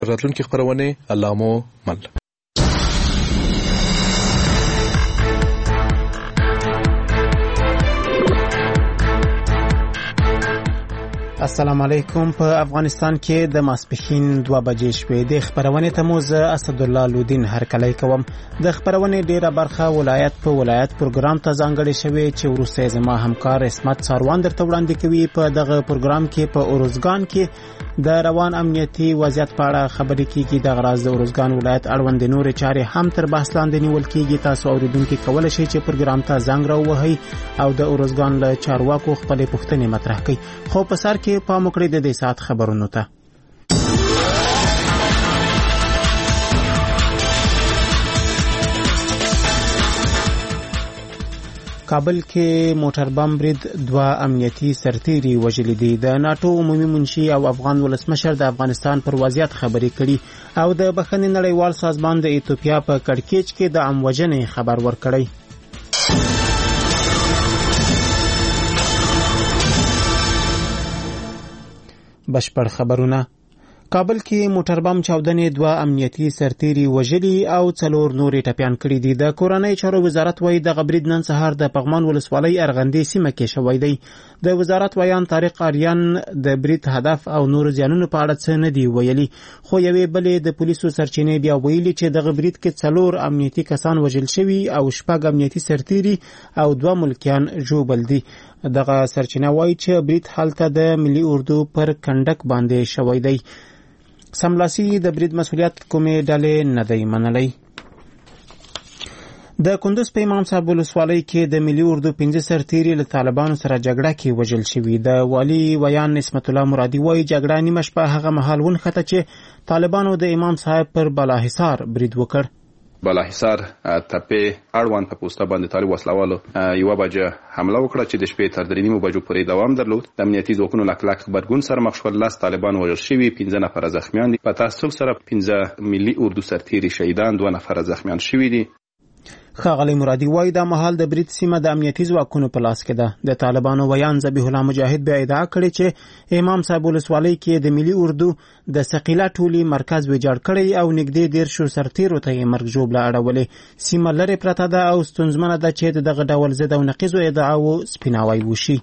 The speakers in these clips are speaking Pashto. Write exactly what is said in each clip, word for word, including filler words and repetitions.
راتلونکي خبرونه الله مو مل. السلام علیکم. په افغانستان کې د ماسپښین دوه بجې شوې. د خبرونې ته مو زه اسدالله لودین هرکلی کوم. د خبرونې ډیره برخه ولایت په ولایت پروګرام ته ځانګړې شوې چې وروسته زما همکار اسمت ساروان درته وړاندې کوي. په دغه پروګرام کې په اروزګان کې د روان امنیتي وضعیت په اړه خبرې کیږي. د غراز د اروزګان ولایت اړوند نورې چارې هم تر بحث لاندې نیول کیږي. تاسو اوریدونکو کولای شئ چې پروګرام ته زنګ راووهئ او د اروزګان له چارواکو خپلې پوښتنې مطرح کړئ. خو په سر کې پام وکړئ د دې ساعت خبرونو ته. کابل کې موټر بم برید دوه امنیتي سرتیري وژلي دي. د ناتو عمومي منشي او افغان ولسمشر د افغانستان پر وضعیت خبرې کړي او د بخښنې نړیوال سازمان د ایتوپیا په کړکېچ کې د عام وژنې خبر ورکړی. بشپړ خبرونه. کابل کې موټر بم چاودنې دوه امنیتي سرتیري وژلي او څلور نورې ټپیان کړي دي. د کورنۍ چارو وزارت وايي دغه برید نن سهار د پغمان ولسوالۍ ارغندې سیمه کې شوی دی. د وزارت ویان طارق آریان د برید هدف او نور زیانونو په اړه څه نه دی ویلي، خو یوې بلې د پولیسو سرچینې بیا ویلي چې دغه برید کې څلور امنیتي کسان وژل شوي او شپږ امنیتي سرتیري او دوه ملکیان ژوبل دي. دغه سرچینه وایي چې برید هلته د ملي اردو پر کنډک باندې شوی دی. سملاسي د برید مسؤلیت کومې ډلې نه دی منلی. د کندوز په امام صاحب ولسوالۍ کې د ملي اردو پنځه سرتیري له طالبانو سره جګړه کې وژل شوي. د والي ویان نسمت الله مرادي وایي جګړه نیمه شپه هغه مهال ونښته چې طالبانو د امام صاحب پر بالاحصار برید وکړ. بالاحصار تپې اړوند په پوسټه باندې طالب وسلوالو یوه بجه حمله وکړه چې د شپې تر درې نیمو بجو پورې دوام درلود. د امنیتي ځواکونو له کلک غبرګون سره مخ شول. لس طالبان وژل شوي، پنځه نفره زخمیان دي. په تعصب سره پنځه ملي اردو سرتیري شهیدان، دوه نفره زخمیان شوي دي. ښاغلی مرادي وایي دا مهال د برید سیمه د امنیتي ځواکونو په لاس کې ده. د طالبانو ویان ذبیح الله مجاهد بیا ادعا کړې چې امام صاحب ولسوالۍ کې د ملي اردو د ثقیله ټولي مرکز ویجاړ کړی او نږدې دېرشو سرتیرو ته یې مرګ ژوبله اړولې. سیمه لرې پرته ده او ستونزمنه ده چې د دغه ډول ضد او نقیضو ادعاو سپیناوی وشي.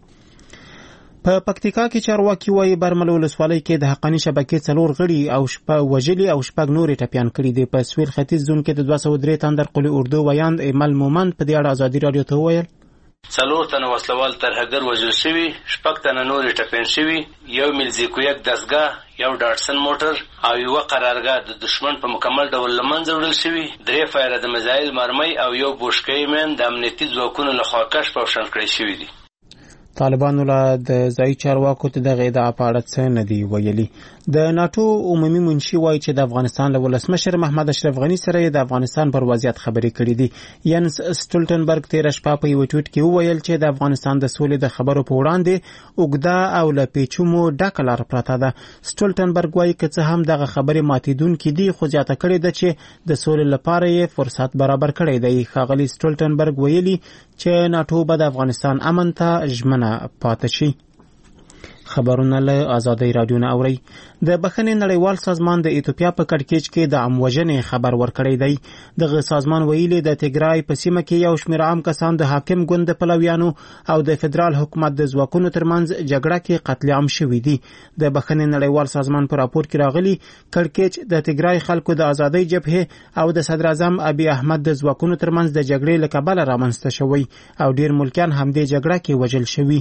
په پکتیکا کې چارواکي وایي برمل ولسوالۍ کې د حقاني شبکې څلور غړي او شپږ وژلي او شپږ نورې ټپیان کړي دي. په سویل ختیځ زون کې د دوه سوه درې تندر قلي اردو ویاند ایمل مومند په دې اړه ازادي راډیو ته وویل څلور تنه وسلوال ترهګر وژل شوي، شپږ تنه نورې ټپیان شوي، یو میلزیکو یک دستګاه، یو ډاټسن موټر او یوه قرارګاه د دشمن په مکمل ډول له منځه وړل شوي. درې فایره د میزایل مرمۍ او یو بوشکۍ مین د امنیتي ځواکونو لخوا کشف او شنډ کړی شوي دي. طالبانو له د ځایي چارواکو ته دغه ادعا په اړه څه نه دي ویلي. د ناتو عمومي منشي وایي چې د افغانستان له ولسمشر محمد اشرف غني سره د افغانستان پر وضعیت خبرې کړې دي. ینس سټولټنبرګ تېره شپه په یوه ټویټ کې وویل چې د افغانستان د سولې د خبرو په وړاندې اوږده او له پیچومو ډکه لار پرته ده. سټولټنبرګ وایي که څه هم دغه خبرې ماتېدونکې دي خو زیاته کړې ده چې د سولې لپاره یې فرصت برابر کړی دی. ښاغلي سټولټنبرګ ویلي چې ناتو به د افغانستان امن ته ژمنه پاتې شي. خبرونه له ازادۍ راډیو نه اورئ. د بخښنې نړیوال سازمان د ایتوپیا په کړکېچ کې د عام وژنې خبر ورکړی دی. دغه سازمان ویلي د تیګرای په سیمه کې یو شمېر عام کسان د حاکم ګوند د پلویانو او د فدرال حکومت د ځواکونو ترمنځ جګړه کې قتل عام شوي دي. د بخښنې نړیوال سازمان په راپور کې راغلي کړکېچ د تیګرای خلکو د ازادۍ جبهې او د صدر اعظم ابي احمد د ځواکونو ترمنځ د جګړې له کبله رامنځته شوی او ډیر ملکیان همدې جګړه کې وژل شوي.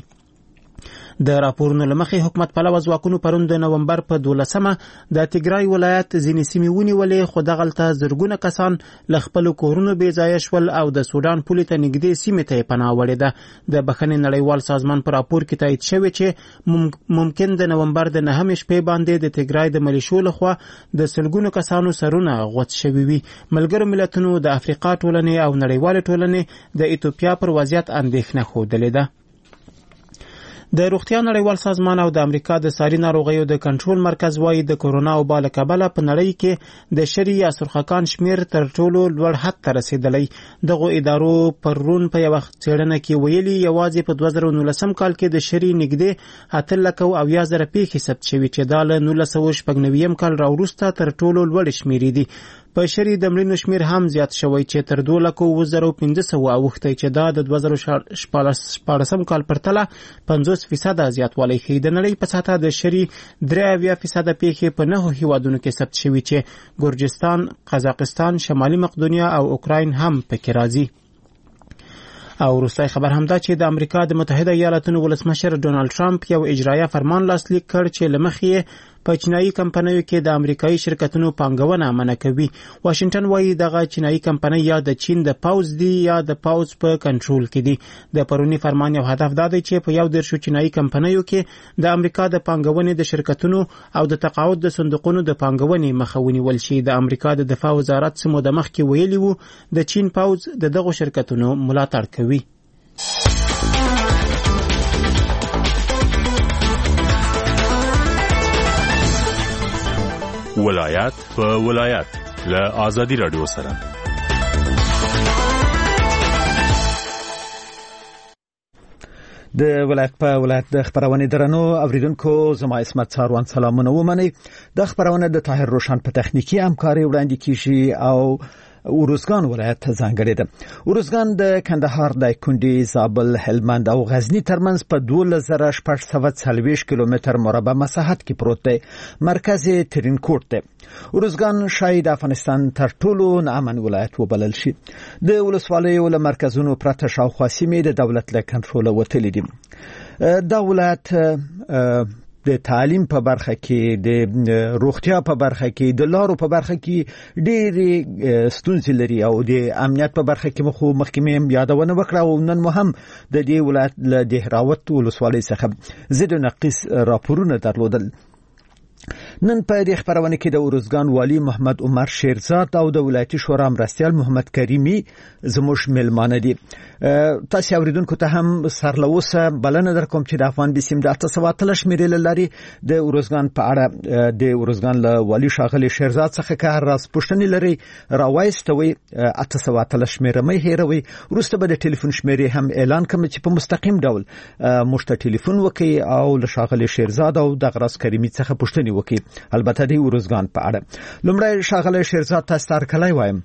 د راپورونو له مخې حکومت پلوه ځواکونو پرون د نومبر په دولسمه د تیګرای ولایت ځینې سیمې ونیولې، خو دغلته زرګونه کسان له خپلو کورونو بې ځایه شول او د سودان پولې ته نږدې سیمې ته یې پناه وړې ده. د بخښنې نړیوال سازمان په راپور کې تایید شوی چې ممکن د نومبر د نهمې شپې باندې د تیګرای د ملیشو لخوا د سلګونو کسانو سرونه غوڅ شوي وي. ملګرو ملتونو د افریقا ټولنې او نړیوالې ټولنې د ایتوپیا پر وضعیت اندېښنه ښودلې ده. د روغتیا نړیوال سازمان او د امریکا د ساري ناروغیو د کنټرول مرکز وايي د کورونا وبا له کبله په نړۍ کې د شری یا سرخکان شمیر تر ټولو لوړ حد ته رسیدلی. دغه ادارو پرون په یو څېړنه کې ویلي یوازې په دوه زره نولسم کال کې د شری نږدې اته لکه او اویا زره پیښې ثبت شوي چې دا له نولس سوه شپږ نوي کال راوروسته تر ټولو لوړ شمیرې دي. په شری د مړینو شمیر هم زیات شوی چې تر دوه لکه اوه زره پنځه سوه اوښتی چې دا د دوه زره شپاړسم کال پرتله پنځوس فیصده زیاتوالی ښیي. د نړۍ په سطحه د شری درې اویا فیصده پیښې په نهو هیوادونو کې ثبت شوي چې ګرجستان، قزاقستان، شمالي مقدونیا او اوکراین هم پکې راځي. او وروستی خبر همدا چې د امریکا د متحده ایالاتونو ولسمشر ډونالد ټرمپ یو اجرایه فرمان لاسلیک کړ چې له مخې په چینایي کمپنیو کې د امریکایي شرکتونو پانګونه منع کوي. واشنگټن وایي دغه چینایي کمپنۍ یا د چین د پوز دي یا د پوز په کنټرول کې دي. د پرونی فرمان یو هدف دا دی چې په یو دېرشو چینایي کمپنیو کې د امریکا د پانګونې د شرکتونو او د تقاعد د صندوقونو د پانګونې مخه ونیول شي. د امریکا د دفاع وزارت څه موده مخکې ویلي وو د چین پوز د دغو شرکتونو ملاتړ کوي. ولایت په ولایت له آزادی رادیو سره د ولایت په ولایت د خبرونه درنو اوریدونکو زما اسمت ساروان سلامونه ومني. د خبرونه د طاهر روشن په تخنیکی همکاري وړاندې کیږي او ورزګان ولایت ځانګړی ده. ورزګان د کندهار، دایکنډي، زابل، هلمند او غزنی ترمنځ په دوه زره شپږ سوه څلوېښت کیلومتر مربع مساحت کې پروت دی. مرکز یې ترینکوټ دی. ورزګان شاید د افغانستان تر ټولو ناامن ولایت وبلل شي. د ولسوالیو له مرکزونو پرته شاوخوا سیمې د دولت له کنټروله وتلې دي. دا ولایت د تعلیم په برخه کې، د روغتیا په برخه کې، د لارو په برخه کې ډېرې ستونزې لري او د امنیت په برخه کې مخ مخکمه یادونه وکړه او نن مو هم د دې ولایت له دهراوت ولسوالۍ څخه زید نقیص راپورونه درلودل. نن په دې خبرونه کې د ورزګان والی محمد عمر شیرزاد او د ولایتي شورا مرستیال محمد کریمی زموږ ملمانه دي. تاسو اوریدونکو ته هم سرلوسه بلنه در کوم چې د افغان بسیم د اته سوه اتلس شمیرې لري. د ورزګان په اړه د ورزګان له والی شاغلی شیرزاد څخه کار راز پښتني لري راوایستوي اته سوه اتلس شمیره مې هیروي. وروسته به د ټلیفون شمیرې هم اعلان کوم چې په مستقیم ډول مشته ټلیفون وکي او له شاغلی شیرزاد او د غراس کریمی څخه پښتني وکي. البته د ورزګان په اړه لومړی شاغلی شیرزاد تاسو ته کلای وایم.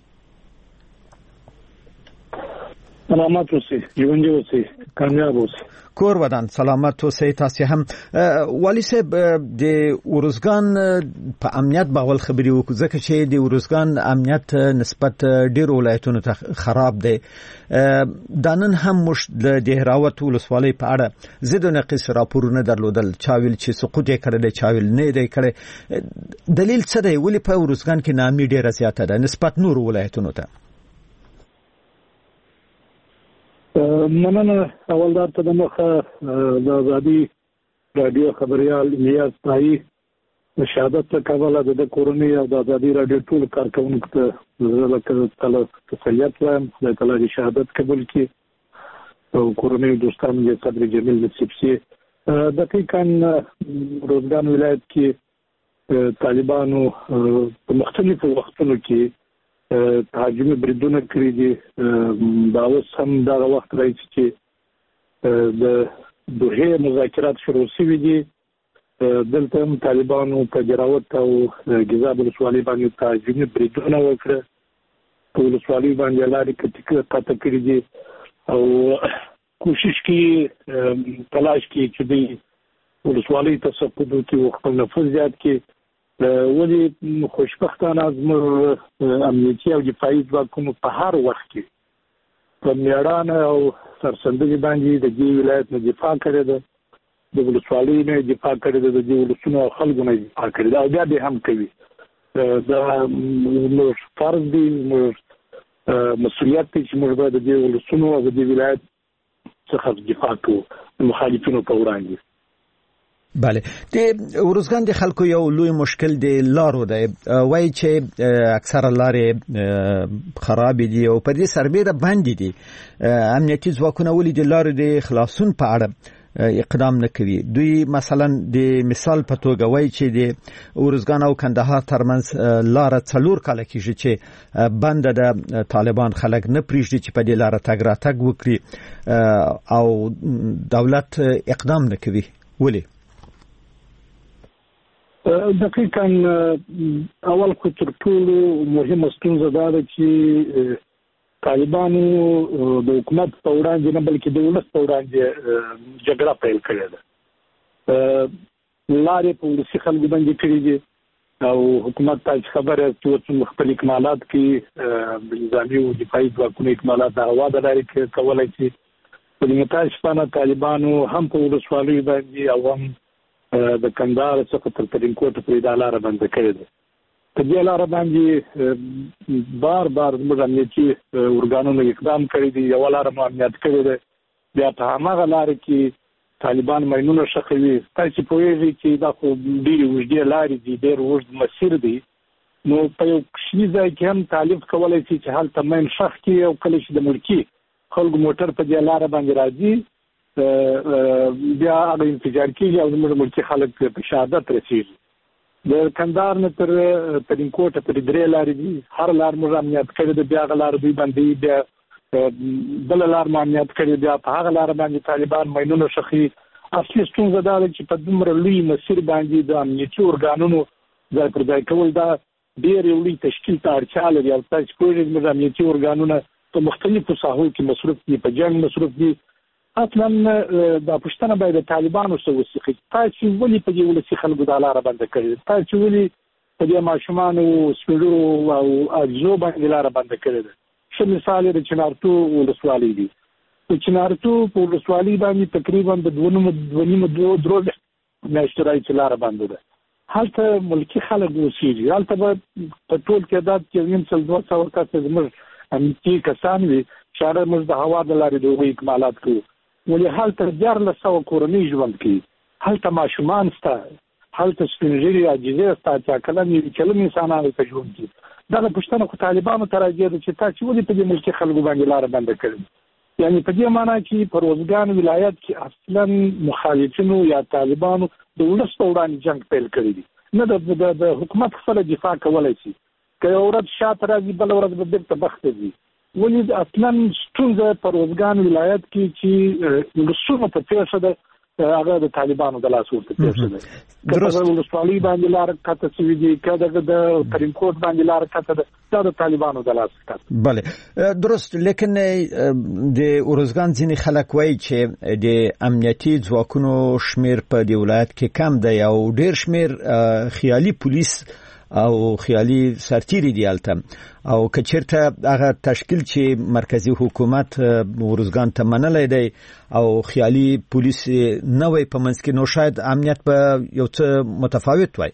سلامات اوسئ، ژوندي اوسئ، کامیاب اوسئ. کور ودان سلامت اوسئ. تاسو هم والی صاحب د ورزګان په امنیت بغول خبري وکړو ځکه چې د ورزګان امنیت نسبت ډیر ولایتونو ته خراب دی. دا نن هم مش د دهراوت ولسوالۍ په اړه زید نقیص راپورونه درلودل. چاویل چې سقوط یې کړی دی، چاویل نه دی کړی. دلیل څه دی ولې په ورزګان کې نامي ډیره زیاته ده نسبت نور ولایتونو ته؟ مننه. اول دا ته د مخه د آزادي رادیو خبريال نیاز تایي شهادت ته کابل د کورنۍ او د آزادي رادیو ټول کارکونکو ته زه کله تسلیت وایم د کله شهادت قبول کی او کورنۍ دوستان یې صدر جمیل نصیب سي. دقیقاً روزګان ولایت کې طالبانو په مختلفو وختونو کې تهاجمي بریدونه کړی دي. دا اوس هم دا وخت راځي چې د دوه مذاکرات شروع شوي دي. دلته هم طالبانو په جراوت او ګزاب ولسوالۍ باندې تهاجمي بریدونه وکړه. په ولسوالۍ باندې لارې کټه قطع کړې دي او کوشش کوي تلاش کوي چې د ولسوالۍ تسقط وکړي، خپل نفوذ زیات کړي. ولی خوشبختانه زموږ امنیتي او دفاعي ځواکونو په هر وخت کې په میړانه او سرسندګي باندې د دې ولایت نه دفاع کړې ده، د ولسوالۍ نه دفاع کړې ده، د دې ولسونو او خلکو نه دفاع کړې ده او بیا به هم کوي. دا موږ فرض دی، موږ مسؤلیت دی چې موږ باید د دې ولسونو او د دې ولایت څخه دفاع کوو مخالفینو په وړاندې. بله. د ورزګان د خلکو یو لوی مشکل د لارو دی. وایي چې اکثره لارې خراب دي او په دې سربېره باندې دي. امنیتي ځواکونه ولې د لارو د خلاصون په اړه اقدام نه کوي. دوی مثلا د مثال په توګه وایي چې د ارزګان او کندهار ترمنځ لار څلور کال کېږي چې بند د طالبان خلک نه پریږدي چې په دې لار تګ راتګ وکړي او دولت اقدام نه کوي. ولې؟ دقیقاً اول خو تر ټولو مهمه ستونزه دا ده چې طالبانو د حکومت په وړاندې نه بلکې د ولس په وړاندې جګړه پیل کړې ده. لارې په ولسي خلکو باندې کړې دي او حکومت ته خبره چې خپل اکمالات کې نظامي او دفاعي ځواکونو اکمالات د هوا د لارې کولای شي. په نیمه شپه طالبانو هم په ولسوالیو باندې او هم د کندهار څخه تر ترینکوټ پورې دا لاره بنده کړې ده. په دې لاره باندې بار بار موږ امنیتي ارګانونو اقدام کړی دی. یو لاره مو امنیت کړی دی، بیا په هماغه لاره کې طالبان ماینونه شخوي. تاسو پوهیږئ چې دا خو ډېرې اوږدې لارې دي، ډېر اوږد مسیر دی. نو په یو کوچني ځای کې هم طالب کولی شي چې هلته ماین شخ کړي او کله چې د ملکي خلکو موټر په دې لاره باندې راځي بیا هغه انفجار کېږي او زموږ ملکي خلک په شهادت رسېږي. د کندهار نه تر ترینکوټه پورې درې لارې دي، هر لار موږ امنیت کړی دی، بیا هغه لار دوی باندې بیا بله لار مو امنیت کړی، بیا په هغه لاره باندې طالبان ماینونه شخي. اصلي ستونزه دا ده چې په دومره لوی مسیر باندې د امنیتي ارګانونو ځای پر ځای کول دا ډېر یو لوی تشکیل ته اړتیا لري. او تاسو پوهېږئ زموږ امنیتي ارګانونه په مختلفو ساحو کې مصروف دي، په جنګ مصروف دي. اصلا دا پوښتنه باید د طالبانو څخه وشي، تاسو ولې په دې ولسي خلکو دا لاره بنده کړې؟ تاسو ولې په دې ماشومانو سپېړو او اجزو باندې لاره بنده کړې ده؟ ښه مثال یې د چنارتو ولسوالۍ دی. د چنارتو په ولسوالۍ باندې تقریبا د دوه نیمو دوه درو میاشتو راهیسې لاره بنده ده. هلته ملکي خلک اوسېږي، هلته به په ټول تعداد کې نیم سل دوه سوه کسه زموږ امنیتي کسان وي چې هغه موږ د هوا د لارې د هغوی اکمالات کوو. ولې هلته دیارلس سوه کورنۍ ژوند کوي، هلته ماشومان شته، هلته سپین ږیري عاجزې شته، اتیا کلن یوې کلن انسانان هلته ژوند کوي. دغه پوښتنه خو طالبانو ته راځي چې تاسو ولې په دې ملکي خلکو باندې لاره بنده کړې؟ یعنې په دې معنا چې په روزګان ولایت کې اصلا مخالفینو یا طالبانو د ولس په وړاندې جنګ پیل کړی دی، نه د حکومت خپله دفاع کولی شي. که یو ورځ شاته راځي بله ورځ به بېرته بخته ځي. ولې اصلا ستونزه په روزګان ولایت کې چې ولسونه په پیښه ده هغه د طالبانو د لاس ورته پیښه ده. که په ولسوالۍ باندې لاره کته شوي دي، که دغه د ترینکوټ باندې لاره کته ده، دا د طالبانو د لاس کته. بله درست. لیکن د ارزګان ځینې خلک وایي چې د امنیتي ځواکونو شمیر په دې ولایت کې کم دی او ډېر شمیر خیالي پولیس او خیالي سرتیري دی هلته، او که چېرته هغه تشکیل چې مرکزي حکومت ارزګان ته منلی دی او خیالي پولیس نه وی په منځ کې، نو شاید امنیت به یو څه متفاوت وای.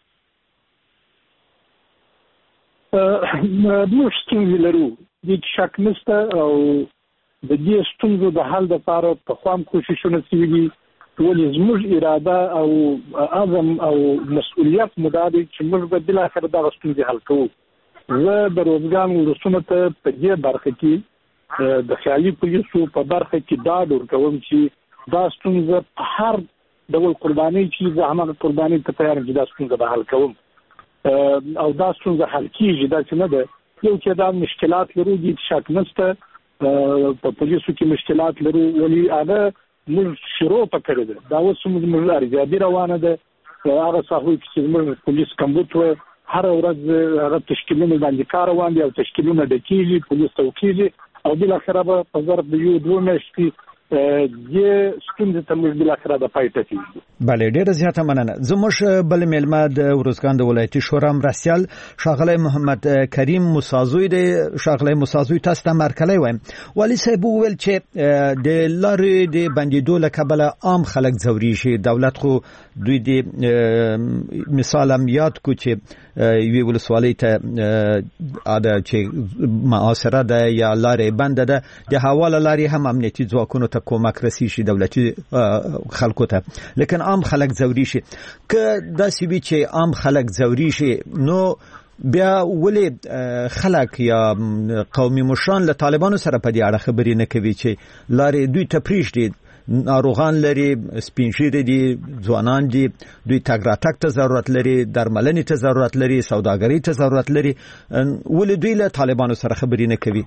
موږ ستونزې لرو، دې کې شک نشته، او د دې ستونزو د حل دپاره پخوا هم کوششونه شوي دي. ولې زموږ اراده او عزم او مسؤلیت مو دا دی چې موږ به بالاخره دغه ستونزې حل کوو. زه د روزګان ولسونو ته په دې برخه کې د خیالي پولیسو په برخه کې ډاډ ورکوم چې دا ستونزه په هر ډول قربانۍ چې زه هماغه قربانۍ ته تیار یم چې دا ستونزه به حل کوم، او دا ستونزه حل کېږي. داسې نه ده یو چې دا مشکلات لرو، دې شک نشته په پولیسو کې مشکلات لرو، ولې هغه موږ شروع په کړې ده. دا اوس زموږ ارزیابي روانه ده. هغه ساحوی چې زموږ پولیس کمبود و، هر ورځ هغه تشکیلونه باندې کار روان دي او تشکیلونه ډکېږي، پولیس توقیږي، او بالاخره به په ظرف د یو دوه میاشتې دې ستونزې ته موږ بالاخره د پای ته رسېږو. بله، ډېره زیاته مننه. زموږ بل میلمه د ارزګان د ولایتي شورا مرستیال ښاغلی محمد کریم موسازوی دی. ښاغلی موسازوی، تاسو ته مرکلی وایم. والي صاحب وویل چې د لارې د بندېدو له کبله عام خلک ځورېږي. دولت خو دوی د مثال هم یاد کو چې یوې ولسوالۍ ته دا چې معاصره ده یا لارې بنده ده، د هوا له لارې هم امنیتي ځواکونو ته کومک رسیږي دولتي خلکو ته، لیکن عام خلک ځورېږي. که داسې وي چې عام خلک ځورېږي، نو بیا ولې خلک یا قومي مشران له طالبانو سره په دې اړه خبرې نه کوي چې لارې دوی ته پرېږدي، ناروغان لري، سپینشيري دي، ځوانان دي، دوی تګ راتګ ته ضرورت لري، درملنې ته ضرورت لري، سوداګرۍ ته ضرورت لري. ولې دوی له طالبانو سره خبرې نه کوي؟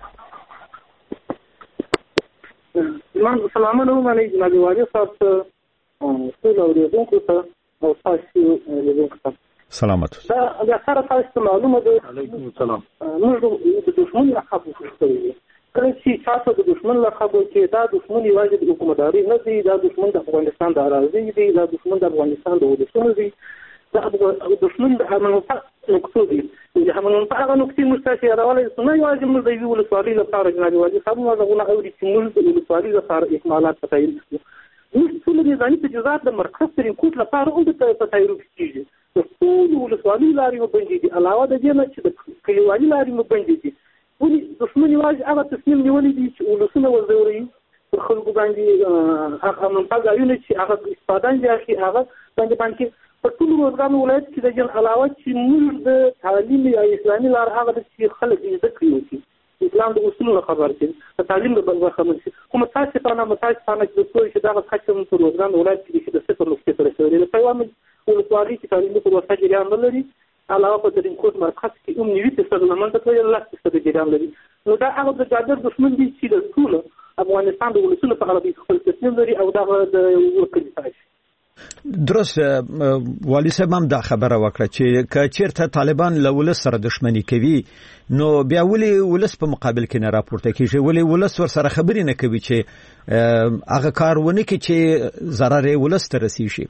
سلامونه ومنئ جناب والي صاحب ته، ټول اورېدونکو ته او تاسو لیدونکو ته سلامت. دا د سره تاسو معلومه ده. علیکم السلام. موږ د دشمن لقب وکړو. کله چې تاسو د دشمن لقب کې دا دشمن یوازې د حکومتداري نه دی، دا دشمن د افغانستان د اراضي دی، دا دشمن د افغانستان د ولسونو دی، دا دشمن د همنوفه نقطو دی. د همنوفه هغه نقطې موږ تاسو یادولای سو نه یوازې موږ د یو ولسوالۍ لپاره جناب والي صاحب موږ غوښتل اوري چې موږ د ولسوالۍ لپاره اکمالات پتاین کړو. موږ ټول د ځاني تجهیزات د مرکز ترې کوټ لپاره هم د پتاین کیږي. د ټول ولسوالۍ لارې وبندي دي، علاوه د دې نه چې د کلیوالي لارې وبندي دي. ولې دښمن یوازې هغه تصمیم نیولی دی چې ولسونه وځوروي، پر خلکو باندې هغه منفعه چې هغه استفاده دي اخی هغه باندې باندې په ټول روزګان ولایت کې د جن علاوه چې موږ د تعلیم یا اسلامي لار هغه چې خلک یې زده کړي چې اسلام د اصولو خبر دي، د تعلیم د بل خبر دي. کوم تاسو په نامه تاسو په نامه د څو چې دا خاصه په روزګان ولایت کې د صفر نقطې تر رسیدلې په پیغام ولسوالۍ کې تعلیم په وسه جریان لري، علاوه په درین کوټ مرکز کې هم نیوي تصدیق لمنځه کوي الله تصدیق جریان لري. نو دا هغه د جادر دښمن دي چې د ټول افغانستان د ولسونو په اړه خپل تصمیم لري او دا د وکړي تاسو درست. والي صاحب هم دا خبره وکړه چې که چیرته طالبان له ولس سره دښمني کوي نو بیا ولې ولس په مقابل کې نه راپورته کیږي، ولې ولس ور سره خبرې نه کوي چې هغه کارونه کې چې ضرر ولس ته رسیږي.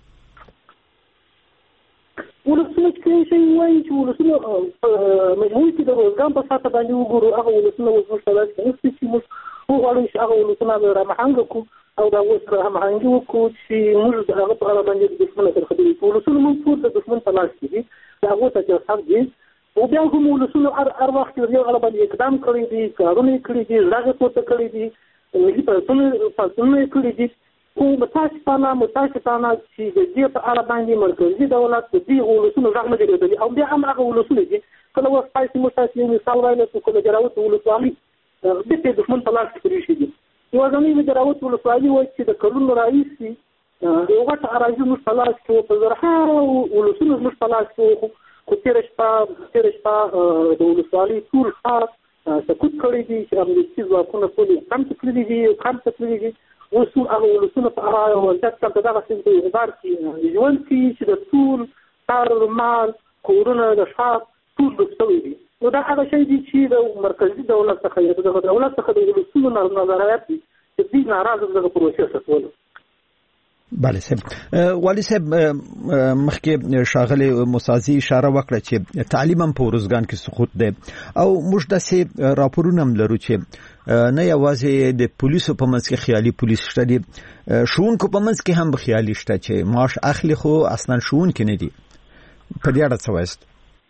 ولسونه کوي چې وایي چې ولسونه مجموعي کې د روزګان په ساته باندې وګورو، هغه ولسونه اوس مشترک دي چې موږ وغواړو چې هغه ولسونه رامحنګ کړو او دا اوس رامحنګي وکړو چې موږ د هغه په اړه باندې د دښمن سره خبرې کوو. ولسونه موږ ټول د دښمن په لاس کې دي، د هغو ته چې حق دي او بیا هم ولسونه هر وخت د یو اړه باندې اقدام کړی دي، کارونه یې کړي دي، غږ پورته کړی دي، ملي پاڅونونه یې کړي دي. خو متاسفانه متاسفانه چې د دې په اړه باندې مرکزي دولت د دې ولسونو غږ نه دی اورېدلی او بیا هم هغه ولسونه دي. کله وخت تاسو موږ تاسو یو مثال وایو چې کله جراوت ولسوالي د دې دښمن په لاس کې پرېښي دي. یوازې د جراوت ولسوالي وایي چې د کلونو راهیسې یو غټ اراضي موږ په لاس کې وه، په زرهاوو ولسونه زموږ په لاس کې وه، خو تېره شپه تېره شپه د ولسوالۍ ټول ښار سقوط کړی دي چې امنیتي ځواکونه ټول یې کم ته تللي دي کم ته تللي دي. اوس هغه ولسونه په هغه وضعیت کې په دغه سیمه کې اعتبار کې ژوند کوي چې د ټول کار مال کورونه د ښار ټول ډوب شوي دي. نو دا هغه شی دی چې د مرکزي دولت څخه یا د دولت څخه د ولسونو نظریات دي چې دوی ناراضه دغه پروسې ستول. بله صاحب. والي صاحب مخکې شاغلي مسازي اشاره وکړه چې تعلیم هم په روزګان کې سقوط دی او موږ داسې راپورونه هم لرو چې نه یوازې د پولیسو په منځ کې خیالي پولیس شته دي، ښوونکو په منځ کې هم خیالي شته چې معاش اخلي خو اصلا ښوونکي نه دي. په دې اړه څه وایست؟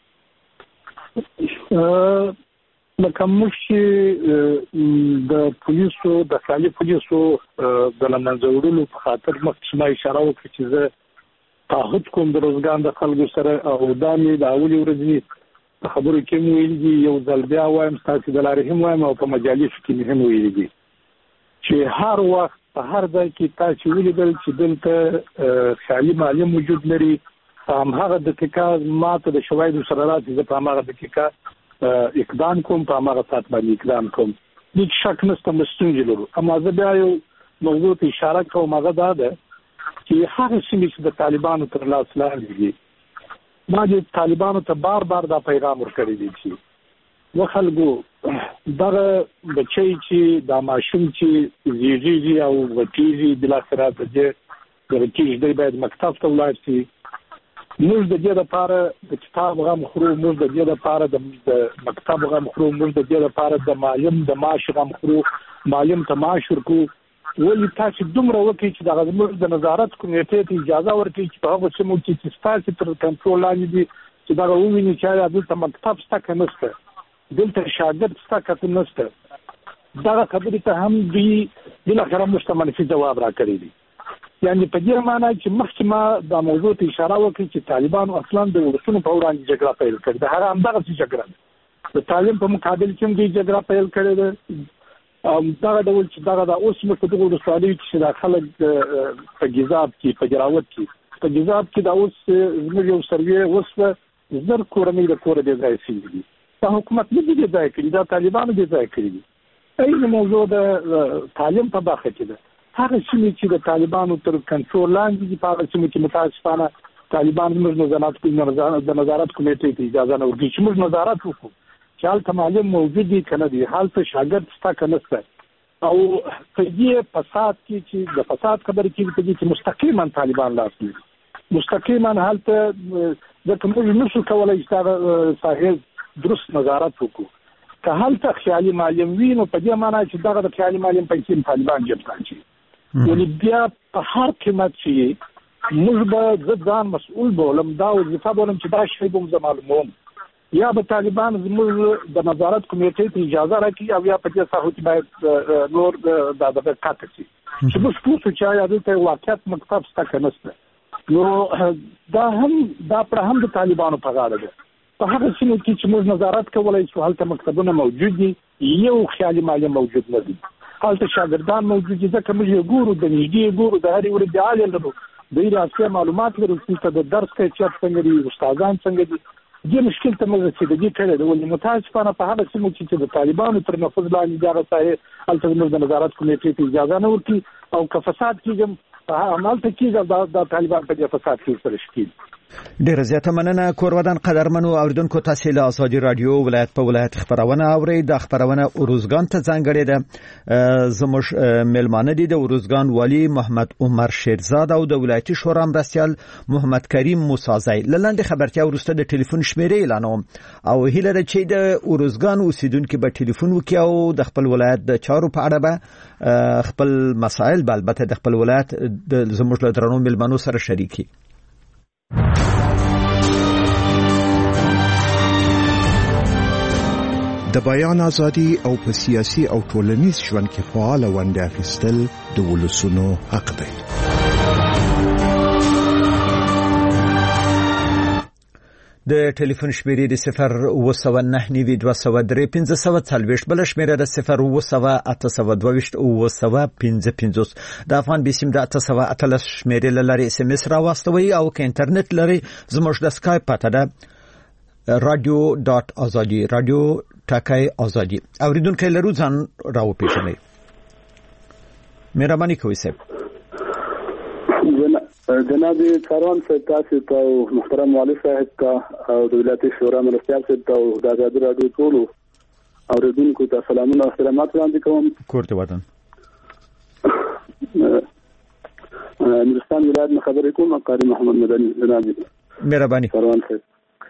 لکه موږ چې د پولیسو د خیالي پولیسو د له منځه وړلو په خاطر مخکې ما اشاره وکړه چې زه تعهد کوم د روزګان د خلکو سره او دا مې د اولې ورځې په خبرو کې مې ویلي دي، یو ځل بیا وایم ستاسو د لارې هم وایم او په مجالسو کې مې هم ویلي دي چې هر وخت په هر ځای کې تاسو ولیدل چې دلته خیالي معلم وجود لري، په هماغه دقیقه ما ته د شواهدو سره راځي، زه په هماغه دقیقه اقدام کوم، په هغه سات باندې اقدام کوم. هیڅ شک نشته مستونجې لرو. اما زه بیا یو موضوع ته اشاره کوم، هغه دا ده چې هغه سیمې چې د طالبانو تر لاس لاندې دي ما د طالبانو ته بار بار دا پیغام ورکړی دی چې و خلکو دغه بچی چې دا ماشوم چې زیږیږي او غټیږي بلاخره د دې غټیږي دی باید مکتب ته ولاړ شي. موږ د دې لپاره د کتاب غم خورو، موږ د دې لپاره د مکتب غم خورو، موږ د دې لپاره د معلم د معاش غم خورو، معلم ته معاش ورکوو. ولې تاسو دومره وکړئ چې دغه زموږ د نظارت کمیټې ته اجازه ورکړي چې په هغو سیمو کې چې ستاسو تر کنټرول لاندې دي چې دغه وویني چې دلته مکتب شته که نشته، دلته شاګرد شته که نشته. دغه خبرې ته هم دوی بالاخره موږ ته منفي ځواب راکړی دی. یعنې په دې معنا چې مخکې ما دا موضوع ته اشاره وکړي چې طالبانو اصلا د ولسونو په وړاندې جګړه پیل کړې ده. هغه همدغسې جګړه ده. د تعلیم په مقابل کې هم دوی جګړه پیل کړې ده، دا ډول چې دا د اوس موږ په دغه ولسوالۍ کې د خلک په ګیزاب کې په جراوت کې په ګیزاب کې دا اوس زموږ یو سروې وسله زر کورنۍ د کور د ځای سي دا حکومت نه دی ځای کړی دا طالبانو دی ځای کړی اې موضوع د تعلیم په برخه کې ده هغه چې د طالبانو تر کنټرول لاندې دي په هغه چې متاسفانه طالبان موږ نظارت کوي د نظارت کمیټې ته اجازه نه ورکړي چې موږ نظارت وکړو چې حالت معلم موجود دي کنه دي حالت شاګرد ستا کنه ستا او په دې فساد کې چې د فساد خبرې کې په دې چې مستقیما طالبان لاس لري مستقیما حالت د کوم نشو کولای چې صاحب درست نظارت وکړو که حالت خیالي معلم وي نو په دې معنی چې دغه د خیالي معلم پیسې طالبان جب کړي ولې بیا په هر قیمت چې موږ به ځان مسؤل بولم دا وظیفه بولم چې دا شی به موږ معلوموم یا به طالبان زموږ د نظارت کمیټې ته اجازه راکړي او یا په دې ساحه کې باید نور د دغه کاته شي چې موږ ټول چې یا د واقعیت مکتب ستکه نشته نو دا هم دا پر هم د طالبانو په غاړه ده په هغه څه کې چې موږ نظارت کولای شو هلته مکتبونه موجود دي یو خیالي معلم موجود نه دي هلته شاګردان موجود دي ځکه موږ ګورو د نږدې ګورو د هرې ورځې عالي لرو د راځي معلومات لرو چې د درس کې چې څنګه دي استادان څنګه دي دې مشکل ته موږ چې د دې کړه ولې متاسفانه په هغه څه چې د طالبانو تر نفوذ لاندې دا راځي هلته موږ د نظارت کمیټې ته اجازه نه ورکړي او که فساد کېږي عمل ته کېږي د طالبان په دې فساد کې سره شکیل ډیر زیاته مننه کورودان قدرمنو اوریدونکو تاسو له ازادي رادیو ولایت په ولایت خبرونه اوري د خبرونه اوروزګان ته ځانګړې ده زموږ ملمانه دي د اوروزګان والی محمد عمر شیرزاد او د ولایتي شورا مرستيال محمد کریم موسازی لاندې خبرتیا ورسته د ټلیفون شمیرې اعلانوم او هیله ده چې د اوروزګان اوسیدونکو به ټلیفون وکړي او د خپل ولایت د چارو په اړه به خپل مسائل بل البته د خپل ولایت د زموږ له درنو ملمنو سره شریکي د بیان ازادي او په سیاسي او ټولنیز ژوند کې فعال ونډه اخیستل د ولسونو حق دی. د ټلیفون شمیرې د صفر اوه سوه نهه نوي دوه سوه درې پنځه سوه څلوېښت بل شمیره د صفر اوه سوه اته سوه دوهویشت اوه سوه پنځه پنځوس د افغان بیسیم د اته سوه اتلس شمیرې له لارې اس ام اس راواستوئ او که انټرنیټ لرئ زموږ د سکایپ پته ده رادیو ډاټ ازادي رادیو ټاکای ازادي اوریدونکو لرو ځان راو پیژنئ مهرباني کوئ صاحب جناب کاروان صاحب تاسو ته محترم والي صاحب ته او د ولایتي شورا مرستيال صاحب ته د ازادي رادیو ټول اوریدونکو ته سلامونه او احترامات وړاندې کوم کورته وطن نورستان ولایت نه خبرې کوم قاری محمد مدني جناب مهرباني کاروان صاحب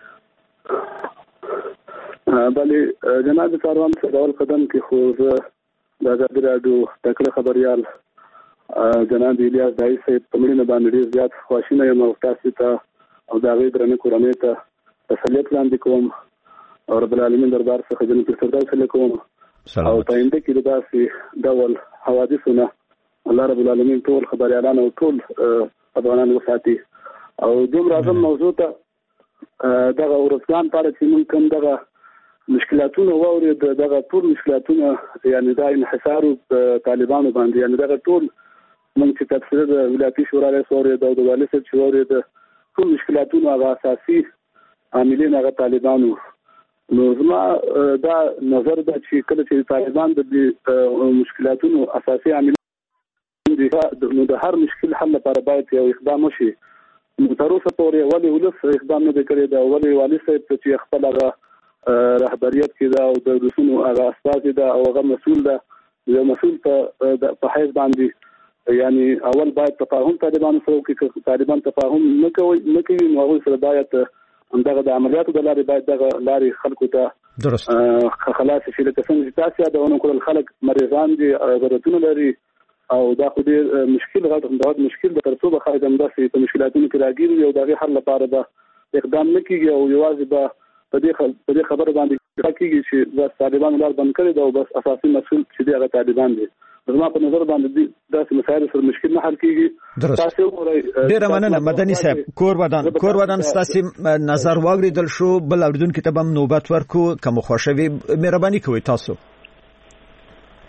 بله جناب کاروان صاحب اول قدم کې خو د ازادي رادیو تکړه خبريال جناب الیاس دای صاحب په مړینه باندې ډیر زیات خواشینه یم او تاسو ته او دا غي درنه کورنۍ ته تسلیت وړاندې کوم او رب العالمین دربار څخه جنت الفردوس لیکوم او پاینده کې داسې ډول حوادثونه الله رب العالمین ټول خبريالان او ټول افغانان وساتي او دوم راځم موضوع ته دغه ورسګان په اړه چې موږ کوم دغه مشکلاتونه ووري دغه ټول مشکلاتونه یعنی دا انحصار طالبانو باندې یعنی دغه ټول موږ چې تفسیر د ولایتي شورا رئیس او د والي صاحب شورا د ټول مشکلاتونو هغه اساسي عاملین هغه طالبانو نو زما دا نظر ده چې کله چې طالبان د مشکلاتونو اساسي عاملین دي نو د هر مشکل حل لپاره باید یو اقدام وشي نو تر اوسه پورې ولې ولس اقدام نه کړی دا ولې والي صاحب چې خپل هغه رهبریت کې دا او د رسونو هغه اساس دا او هغه مسؤل ده یو مسؤل په حیث باندې یعنی اول باید تفاهم طالبان سره کې طالبان تفاهم نه کوي نه کوي نو هغه سره باید همدغه د عملیاتو د لارې باید دغه لارې خلکو ته درست خلاص شي لکه څنګه چې تاسو دا ونه کول خلک مریضان دي ضرورتونه لري او دا خو دې مشکل غټ دا مشکل د ترڅو به خایدم داسې په مشکلاتونو کې راګیر یو دغه حل لپاره به اقدام نه کیږي او یوازې به په دې خبره باندې کیږي چې د طالبانو لار بند کړي دا او بس اساسي مسؤل چې دغه طالبان دي زما په نظر باندې داسې مسایل سره مشکل نه حل کیږي تاسو ګورئ ډیر مننه مدني صاحب کور ودان کور ودان تاسو نظر واغریدل شو بل اوریدونکو ته هم نوبت ورکو کوم خوشوي مهرباني کوئ تاسو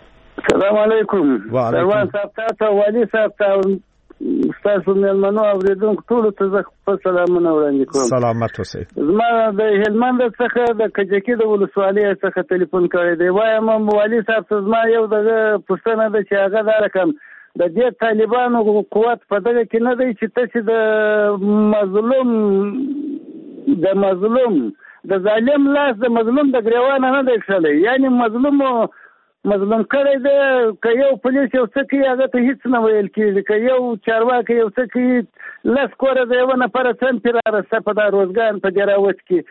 السلام علیکم. وعلیکم صاحب تاسو والی صاحب ته تاسو مېلمنو اوریدونکو ټولو ته زه خپل سلامونه وړاندې کوم. سلامت اوسئ. زما د هلمند څخه د کجکي د ولسوالۍ څخه ټلیفون کړی دی. وایم والي صاحب ته زما یو دغه پوښتنه ده چې هغه دا رقم د دې طالبانو قوت په دغه کې نه دی چې تاسو د مظلوم د مظلوم د ظالم لاس د مظلوم د ګریوانه نه دی کښلی، یعنی مظلوم مظلوم کړی دی. که یو پولیس یو څه کوي هغه ته هېڅ نه ویل کېږي، که یو چارواکی یو څه کوي لس کوره د یوه نفره څم پرې رارسته په دا روزګان په دې راوت کې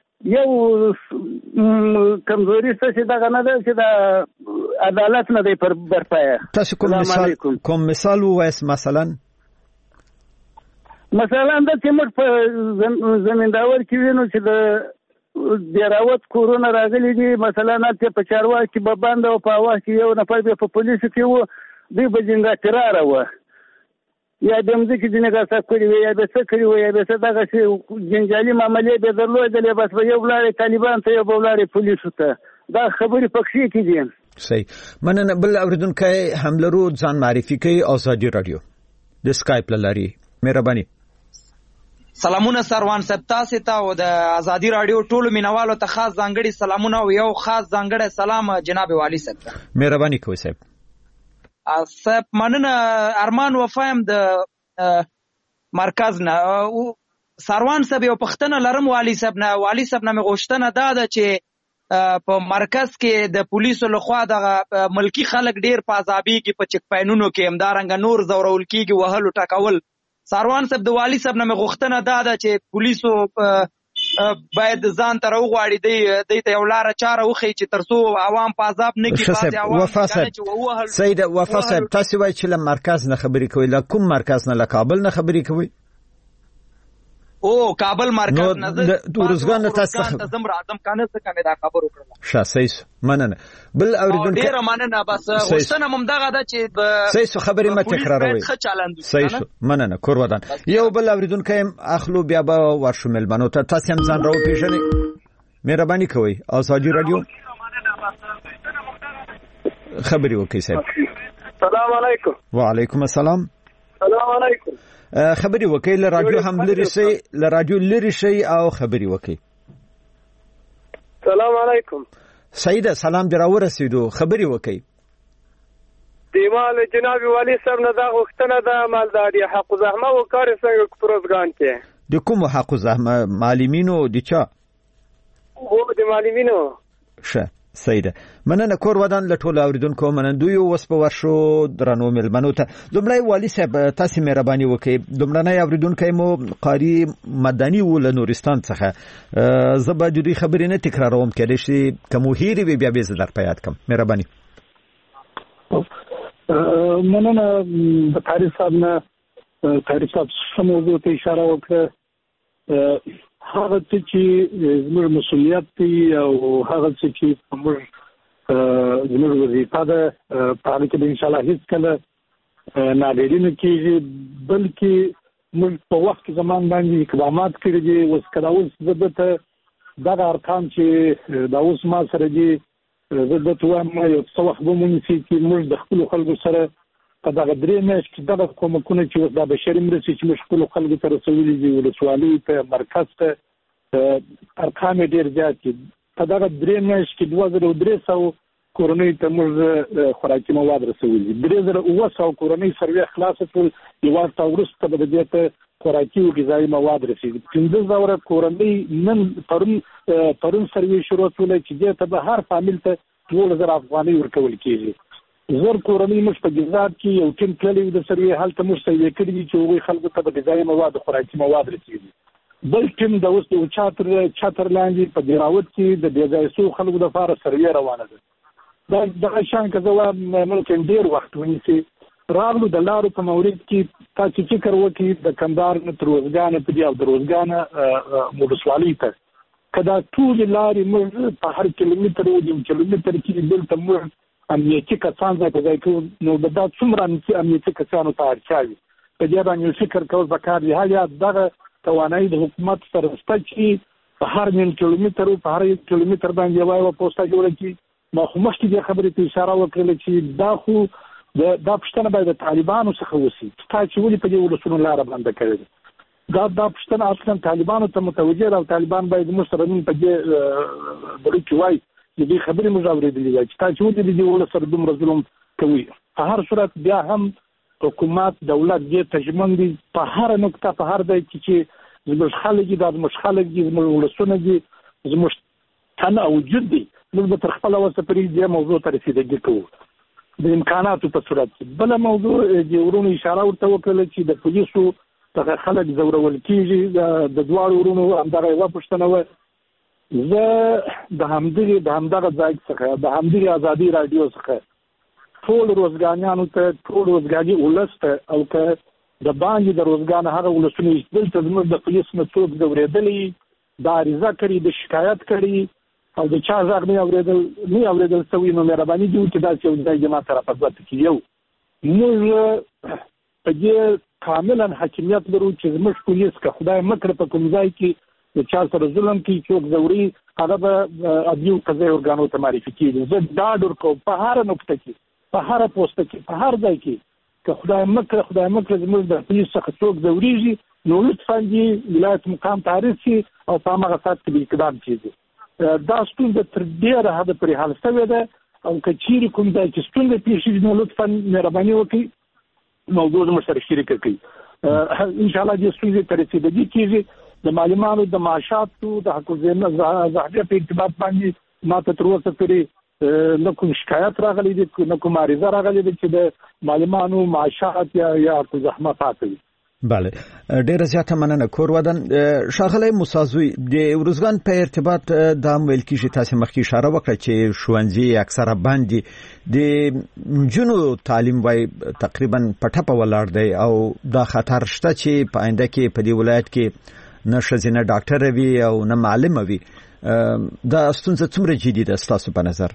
یو کمزوري څه چې دغه نه ده چې د عدالت نه دی پر برپایه. تاسو کوم مثال کوم مثال ووایاست؟ مثلا مثلا دا چې موږ په زمینداور کې وینو چې د د راوت کورونه راغلي دي، مثلا هلته په چارواک کې به بند او په هوا کې یو نفر بیا په پولیسو کې و، دوی به جنګاتراره وه یا د مځکې ځینې غصب کړي وي یا به څه کړي وي یا به څه دغسې جنجالي معاملې به درلودلې، بس به یو ولاړې طالبان ته یو به ولاړې پولیسو ته. دا خبرې په کښې کې دي. صحیح. مننه. بل اورېدونکی هم لرو، ځان معرفي کوي. ازادي راډیو د سکایپ له لارې مهرباني. سلامونه سروان صاحب تاسو ته او د ازادي راډیو ټولو مینوالو ته خاص ځانګړي سلامونه او یو خاص ځانګړی سلام جناب والی صاحب ته. مهرباني کوئ صاحب. صاحب مننه. ارمان وفایم د مرکز نه. سروان صاحب یو پښتنه لرم والی صاحب نه. والی صاحب نه مې غوښتنه دا ده چې په مرکز کې د پولیسو لخوا دغه ملکی خلک ډیر په عذابېږي په چک پاینونو کې، همدارنګه نور ځورول کېږي، وهلو ټکول. سروان صاحب د والي صاحب نه مې غوښتنه دا ده چې پولیسو باید ځان ته راوغواړي، دوی ته یو لاره چاره وښیي چې تر څو عوام په عذاب نه کړي. وفا صاحب سید وفا صاحب تاسو وایئ چې له مرکز نه خبرې کوئ، له کوم مرکز نه؟ له کابل نه خبرې کوئ؟ او کابل مرکز نه. د ورزګان نه تاسو ته زم راځم کنه څه کومه دا خبر وکړه. ښه صحیح. مننه. بل اوریدونکو ډیر مننه. بس غوښتنه مم دغه ده چې صحیح خبرې مت تکراروي. صحیح. مننه. کور ودان. یو بل اوریدونکو اخلو بیا به ورشو ملمنو ته تاسو هم ځان راو پیژنئ. مهرباني کوئ. ازادي راډیو خبري وکړئ صاحب. السلام علیکم. وعلیکم السلام. السلام علیکم. خبري وکړئ. له رادیو هم لري شي، له رادیو لري شي او خبري وکړئ. السلام علیکم. سیده سلام در ورسېدو. خبري وکړئ. دیمال جناب والی صاحب نه دا غوښتنه ده مالداري حق زحمه او کار څنګه پروزګان کې د کوم حق زحمه معلمینو د چا هو د معلمینو. ښه سیده. مننه. کور ودان له ټولو اوریدونکو منندوی اوس په ورشو درنو ملمنو ته. لومړی والي صاحب تاسو مهرباني وکړئ. لومړنی اوریدونکی مو قاری مدني و له نورستان څخه. زه به د دوی خبرې نه تکراروم، کېدای شي که مو هیرې وي بیا به زه در په یاد کړم. مهرباني. مننه. د قاری صاحب نه قاری صاحب څه موضوع ته اشاره وکړه. هغه څه چې زموږ مسؤلیت دی او هغه څه چې موږ زموږ وظیفه ده په هغه کې به انشاءالله هېڅکله ناګډي نه کېږي، بلکې موږ په وخت کې زمان باندې اقدامات کړي دي. اوس که دا اوس زه درته دغه ارقام چې دا اوس ما سره دي زه درته وایم یو څه وخت به ونیسي چې موږ د خپلو خلکو سره په دغه درې میاشت کې دغه کومکونه چې اوس دا بشري مرستې چې موږ خپلو خلکو ته رسولي دي ولسوالۍ ته مرکز ته ارقام یې ډېر زیات دي. په دغه درې میاشت کې دوه زره درې سوه کورنیو ته موږ خوراکي مواد رسولي دي. درې زره اووه سوه کورنۍ سروې خلاصه کړل، یوازې تا وروسته به د دې ته خوراکي او غذایي مواد رسېږي. پنځه زره کورنۍ نن پرون پرون سروې شروع کړله چې دې ته به هر فامیل ته دولس زره افغانۍ ورکول کېږي. زر کورنۍ موږ په ګزاد کې یو ټیم تللی و د سروې، هلته موږ سروې کړي دي چې هغوی خلکو ته به غذایي مواد خوراکي مواد رسېږي. بل ټیم د اوس د چاتر چاتر لاندې په دراوت کې د بې ځایه شوو خلکو دپاره سروې روانه ده. دا دغه شان که زه وایم ممکن ډېر وخت ونیسي. راغلو د لارو په مورد کې تاسو فکر وکړئ د کندهار نه تر روزګانه په دې او د روزګانه ولسوالۍ ته که دا ټولې لارې موږ په هر کیلومتر او یو کیلومتر کې دلته موږ امنیتي کسان ځای په ځای کړو، نو به دا څومره امنیتي کسانو ته اړتیا وي. په دې باندې فکر کول پکار دي. یا دغه توانایي د حکومت سره شته چې په هر نیم کیلومتر او په هر یک کیلومتر باندې یوه یوه پوسټه جوړه کړي ما خو مخکې د خبرې ته اشاره وکړه چې دا خو د دا پښتنه باید د طالبانو څخه وسی تا چې ولې په دې ولسونو لار باندې کړی دا دا پښتنه اصلا طالبانو ته متوجه او طالبان باید مسترمن په دې بری کې وای دې خبرې موږ اورېدلې چې تا چې ولې دې ولسره دومره ظلم کوي په هر صورت بیا هم حکومت دولت دې تجمن دي په هر نقطه په هر ځای کې چې زموږ خلک دي زموږ خلک دي زموږ ولسونه دي زموږ تنه وجود دي موږ به تر خپل وسه پرې دې موضوع ته رسیدګي کوو د امکاناتو په صورت کې بل موضوع د ورونو اشاره ورته وکړه چې د پولیسو څخه خلک زورول کیږي د دوه ورونو همدغه یو پښتنه و زه د همدغه د همدغه ځای څخه د همدغه ازادي رادیو څخه ټول روزګانیانو ته ټول روزګاری ولسته او که د باندې د روزګان هغه ولسونه چې دلته زموږ د پولیس نه څوک زورېدلي دا عریضه کړي د شکایت کړي او د چا غږ نه اورېدل نه اورېدل سوي نو مهرباني دي چې دا چې د جماعت طرفه ځات کې یو موږ په دې کاملا حاکمیت لرو چې زموږ پولیس که خدای مکړه په کوم ځای کې د چا سره ظلم کوي څوک زوري هغه به ادیو قضایي ارګانو ته معرفي کېږي زه دا ډور کوم په هر نقطه کې په هر پوسټ کې په هر ځای کې که خدای مکړه خدای مکړه زموږ د پولیس څخه څوک زوريږي نو لطفا دې ولایت مقام تعریف شي او په هغه سات کې اقدام کیږي دا ستونزه تر ډیره حد پورې حل شوې ده او که چیرې کوم ځای کې ستونزه پیښ شي نو لطفا مهرباني وکړئ موضوع زموږ سره شریک کړئ ان شاء الله دې ستونزې ته رسیدګي کیږي د معلوماتو د معاشاتو د حقوق زاهده په ارتباط باندې ما ته تر اوسه پورې نه کوم شکایت راغلی دی نه کوم عریضه راغلی دی چې د معلوماتو معاشات یا یا زحمت وي بله ډیره زیاته مننه کور ودان شاغلی موسازوی د ورزګان په ارتباط د ویل کیږي تاسو مخکې اشاره وکړه چې ښوونځي اکثره باندې د جنو تعلیم وای تقریبا پټه ولاړ دی او دا خطر شته چې په آینده کې په دې ولایت کې نه ښځینه ډاکټر وي او نه معلم وي دا ستونزه څومره جدي ده ستاسو په نظر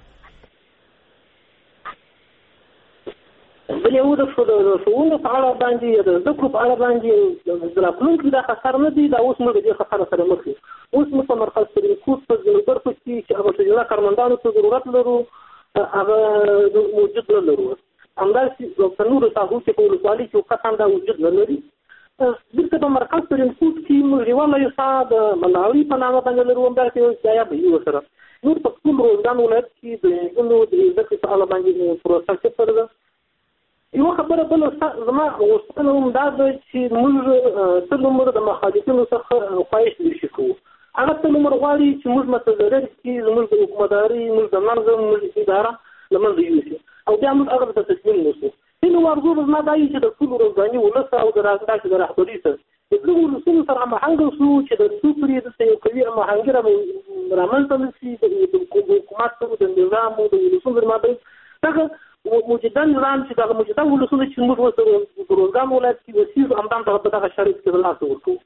بل یو د ښوونې په اړه باندې د زده کړو په اړه باندې د راتلونکي دا خطر نه دی دا اوس موږ د دې خطر سره مخ یو اوس موږ په مرکز سرینکوټ په ځینو برخو کې چې هغه ښځینه کارمندانو ته ضرورت لرو هغه موجود نه لرو همداسې په نورو ساحو کې په ولسوالۍ کې قطعا دا وجود نه لري دلته په مرکز سرینکوټ کې موږ یوه لیسه د ملاوي په نامه باندې لرو همداسې یو ځای به یو سره نور په ټول روزګان ولایت کې د نجونو د زده کړې په اړه باندې پروسه صفر ده یو خبره بل زما غوښتنه هم دا ده چې موږ تل عمر د مخالفینو څخه خواهش وشي کوو هغه تل عمر غواړي چې موږ متضرر کړي زموږ د حکومتداري موږ د نظم موږ اداره له منځه یوسي او بیا موږ هغه ته تسلیم نشو نو ورغو زما دا چې د ټول روزګاني ولس او د راځي د رهبري سره د ټول ولسونو سره هماهنګ شو چې د سوپري د یو کوي هماهنګي رامنځته نشي د حکومت سره د نظام او د ولسونو ترمنځ دا موجوده نظام چې دا موجوده ولسونه چې موږ وسره د روزګان ولایت کې وسیږو همدان ته په دغه شرایط کې لاس ورکوو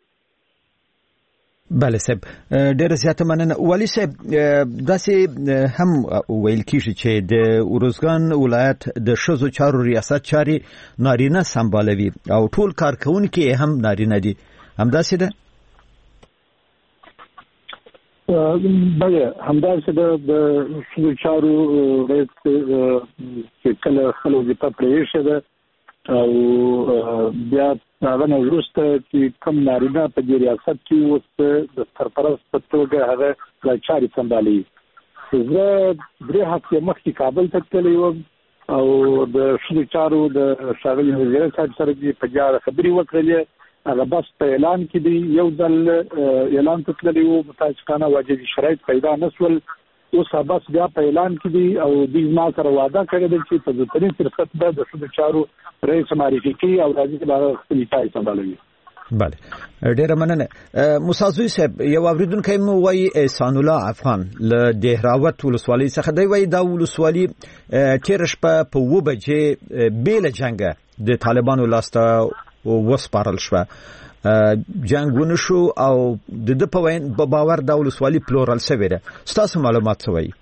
بله صاحب ډېر زیاته مننه والي صاحب داسې هم ویل کیږي چې د روزګان ولایت د ښځو چارو ریاست چارې نارینه سمبالوي او ټول کارکونکي هم نارینه دي همداسې ده بله همداسې د ښځو چارو رئیس چې کله خپل وظیفه پرېښې ده او بیا هغه نه وروسته چې کوم نارینه په دې ریاست کې اوس د سرپرست په توګه هغه دا چارې سمبالوي زه درې هفتې مخکې کابل ته تللی وم او د ښځو چارو د ښاغلي وزیر صاحب سره دې په دې خبرې وکړلې هغه بس په اعلان کې دی یو ځل اعلان ته تللی و متاسفانه واجبي شرایط پیدا نه شول اوس بس بیا په اعلان کې دی او دوی ما سره وعده کړې ده چې په ځوتري فرصت به د ښځو چارو رئیس معرفي کوي او راځي چې هغه خپلې چارې سمبالوي بله ډېره مننه موسازوی صاحب یو اورېدونکی مو وایي احسان الله افغان له دهراوت ولسوالۍ څخه دی وایي دا ولسوالي تېره شپه په اوه بجې بې له جنګه د طالبانو لاسته وسپارل شوه جنګ ونه شو او د ده په وین په باور دا ولسوالي پلورل شوې ده ستاسو معلومات څه وایي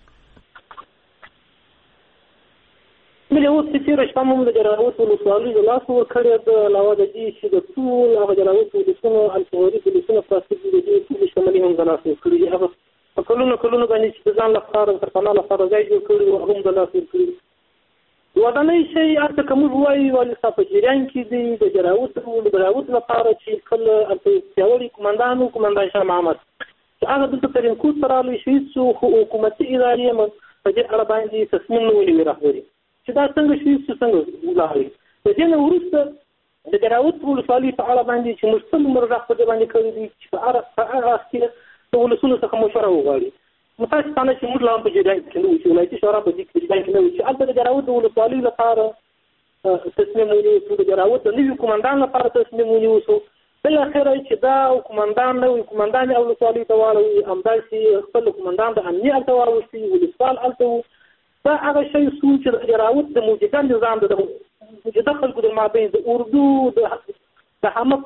ملي اوس چې تېره شپه موږ د دهراوت ولسوالۍ د لاسه ورکړې ده علاوه د دې چې د ټول هغه دهراوت ولسونو الفوري ولسونه په اساس د دې ټولې شتمنۍ هم د لاسه ورکړې دي هغه په کلونو کلونو باندې چې د ځان لپاره تر پناه لپاره ځای جوړ کړي او هم د لاس ورکړي. ودانۍ شی هلته که موږ وایو والي صاحب په جریان کې دی د جراوت د جراوت لپاره چې کله هلته پیاوړي قمندان و قمندان شاه محمد چې هغه دلته ترینکوټ ته راغلی چې هېڅ حکومتي ادارې هم په دې اړه باندې تصمیم نه ونیوي رهبري چې دا څنګه شي چې څنګه ولاړوي. د دې نه وروسته د جراوت ولسوالۍ په اړه باندې چې موږ څه عمر غږ په دې باندې کړی دی چې په هغه کې د ولسونو څخه مشوره وغواړي. متاسفانه چې موږ لا هم په جریان کې نه وو چې ولایتي شورا په دې جریان کې نه وو چې هلته د جراوت د ولسوالۍ لپاره تصمیم ونیوسو، د جراوت د نوي قمندان لپاره تصمیم ونیوسو. بالاخره چې دا قمندان نوی قمندان ولسوالۍ ته واړوي، همداسې خپل قمندان د امنیه هلته واوښتي، ولسوال هلته وو. دا هغه شی سو چې د جراوت د موجوده نظام د موجوده خلکو د مابین د اردو د د همه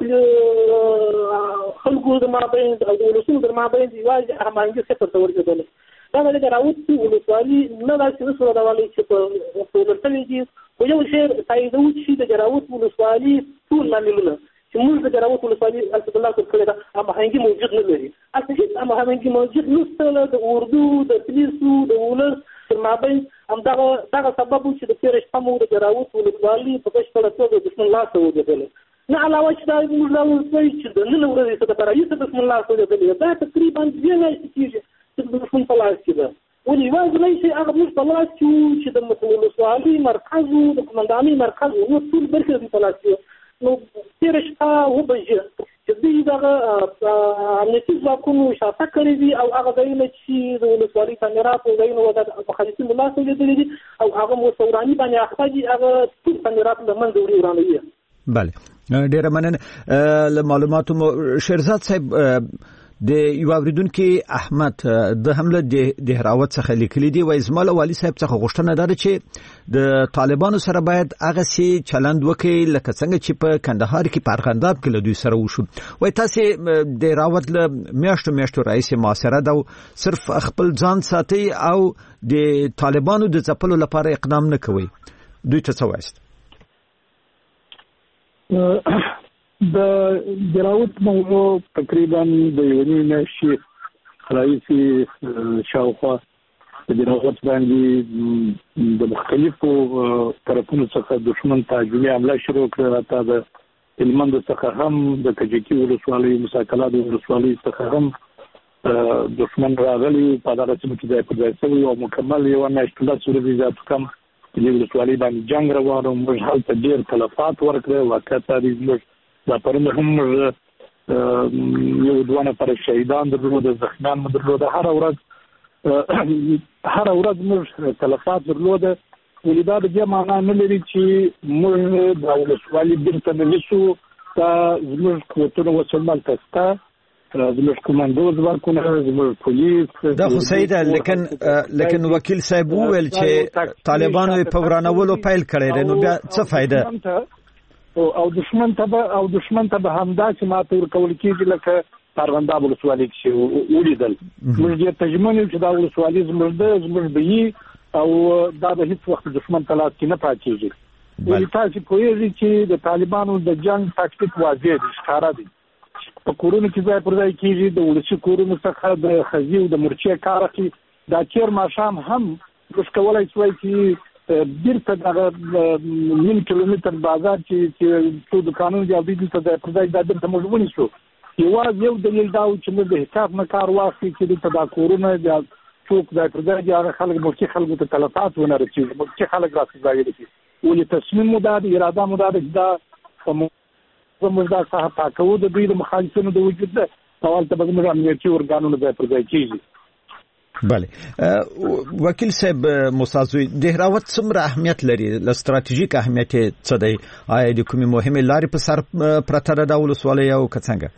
خلکو د مابین او د ولسونو د مابین یوازې هماهنګي صفر ته ورسېدله. دا د جراوت ولسوالي نه داسې نشوه ودولی چې په ټوله شوې دي. خو یو شی تاییدوو چې د جراوت ولسوالي ټول لاملونه چې موږ د جراوت ولسوالي هلته د لاس ورکړې ده هماهنګي موجود نه لري. هلته هېڅ هماهنګي موجود نشته د اردو د پولیسو د ولس تر مابین. همدغه دغه سبب و چې د تېره شپه مو د جراوت ولسوالي په بشپړه توګه د دښمن لاس ته وګرځېدله. نه علاوه چې دا موږ دا وایو چې د نن ورځې څخه د رئیس د دښمن لاس وګرځېدلې دا تقریبا دوې میاشتې کېږي چې د دښمن په لاس کې ده. ولې یوازینی شی هغه موږ په لاس کې وو چې د ولسوالۍ مرکز و، د قمندانۍ مرکز و، نور ټول برخې د په لاس کې وو. نو تېره شپه اوه بجې چې دوی دغه امنیتي ځواکونو شاته کړي دي او هغه ځایونه چې د ولسوالۍ تعمیراتو ځایونه و د مخالفینو لاس ولیدلي دي او هغه مصوراني باندې اخته دي، هغه ټول تعمیرات له منځه وړي ورانوي. بله ډیره مننه له معلوماتو مو. شیرزاد صاحب د یو اوریدونکو احمد د حمله د دهراوت څخه لیکلي دی وای زماله والی صاحب څخه غوښتنه ده چې د طالبانو سره باید هغه سي چلند وکړي لکه څنګه چې په کندهار کې پارغنداب کې له دوی سره وشو. وای تاسو د دهراوت له میاشتو میاشتو رئیس معاصره ده صرف خپل ځان ساتي او د طالبانو د ځپلو لپاره اقدام نه کوي. دوی ته څه وایست؟ د جراوت موضوع تقریبا د یو نیم میاشتې رئیس شاوخوا د جراوت باندې د مختلفو طرفونو څخه دښمن ته هجومي حمله شروع کړه. حتی د هلمند څخه هم د کجکي ولسوالۍ مساکلات ولسوالۍ څخه هم دښمن راغلی په دغه سیمه کې ځای پر ځای شوی او مکمل یوه میاشت لس ورځې زیات کم په دې ولسوالۍ باندې جنګ روان و. موږ هلته ډېر تلفات ورکړه. واقع تاریخ موږ دا پرونه هم یو دوه نفره شهیدان درلوده، زخمیان مو درلوده. هره ورځ هره ورځ موږ تلفات درلوده. ولې دا د دې معنا نه لري چې موږ د ولسوالۍ بیرته نه نیسو. دا زموږ قوتونه اوس همالته شته، زموږ کمانډو ځواکونه، زموږ پولیس. دا خو صحیح ده، لیکن لیکن وکیل صاحب وویل چې طالبانو په ورانولو پیل کړی دی، نو بیا څه فایده؟ او دښمن ته به او دښمن ته به همداسې ماته ورکول کېږي لکه پارغنداب ولسوالۍ کې ولیدل. موږ ډېر تجمن یو چې دا ولسوالۍ زموږ ده، زموږ به وي او دا به هېڅ وخت دښمن ته لاس کې نه پاتېږي. ولې تاسې پوهېږئ چې د طالبانو د جنګ تاکتیک واضح دی، ښکاره دی. په کورونو کې ځای پر ځای کېږي، د ولسي کورونو څخه د خزي او د مرچې کار اخلي. دا تېر ماښام هم موږ کولی شوای چې بیرته دغه نیم کیلومتر بازار چې څو دوکانونه دي او دوی دلته ځای پر ځای دا بیرته موږ ونیسو. یوازې یو دلیل دا و چې موږ د حساب نه کار واخلي چې دلته دا کورونه څوک ځای پر ځای دي، هغه خلک ملکي خلکو ته تلفات ونه رسېږي، ملکي خلک راڅځایلی شي. ولې تصمیم مو دا ده، اراده مو دا ده چې دا موږ دا ساحه پاکوو د دوی د مخالفینو د وجود ده او هلته به زموږ امنیتي ارګانونه ځای پر ځای کېږي. بله وکیل صاحب موسازوی دهراوت څومره اهمیت لري؟ له ستراتیژیک اهمیت څه دی؟ آیا د کومې مهمې لارې په سر پرته ده دا ولسوالۍ او که څنګه؟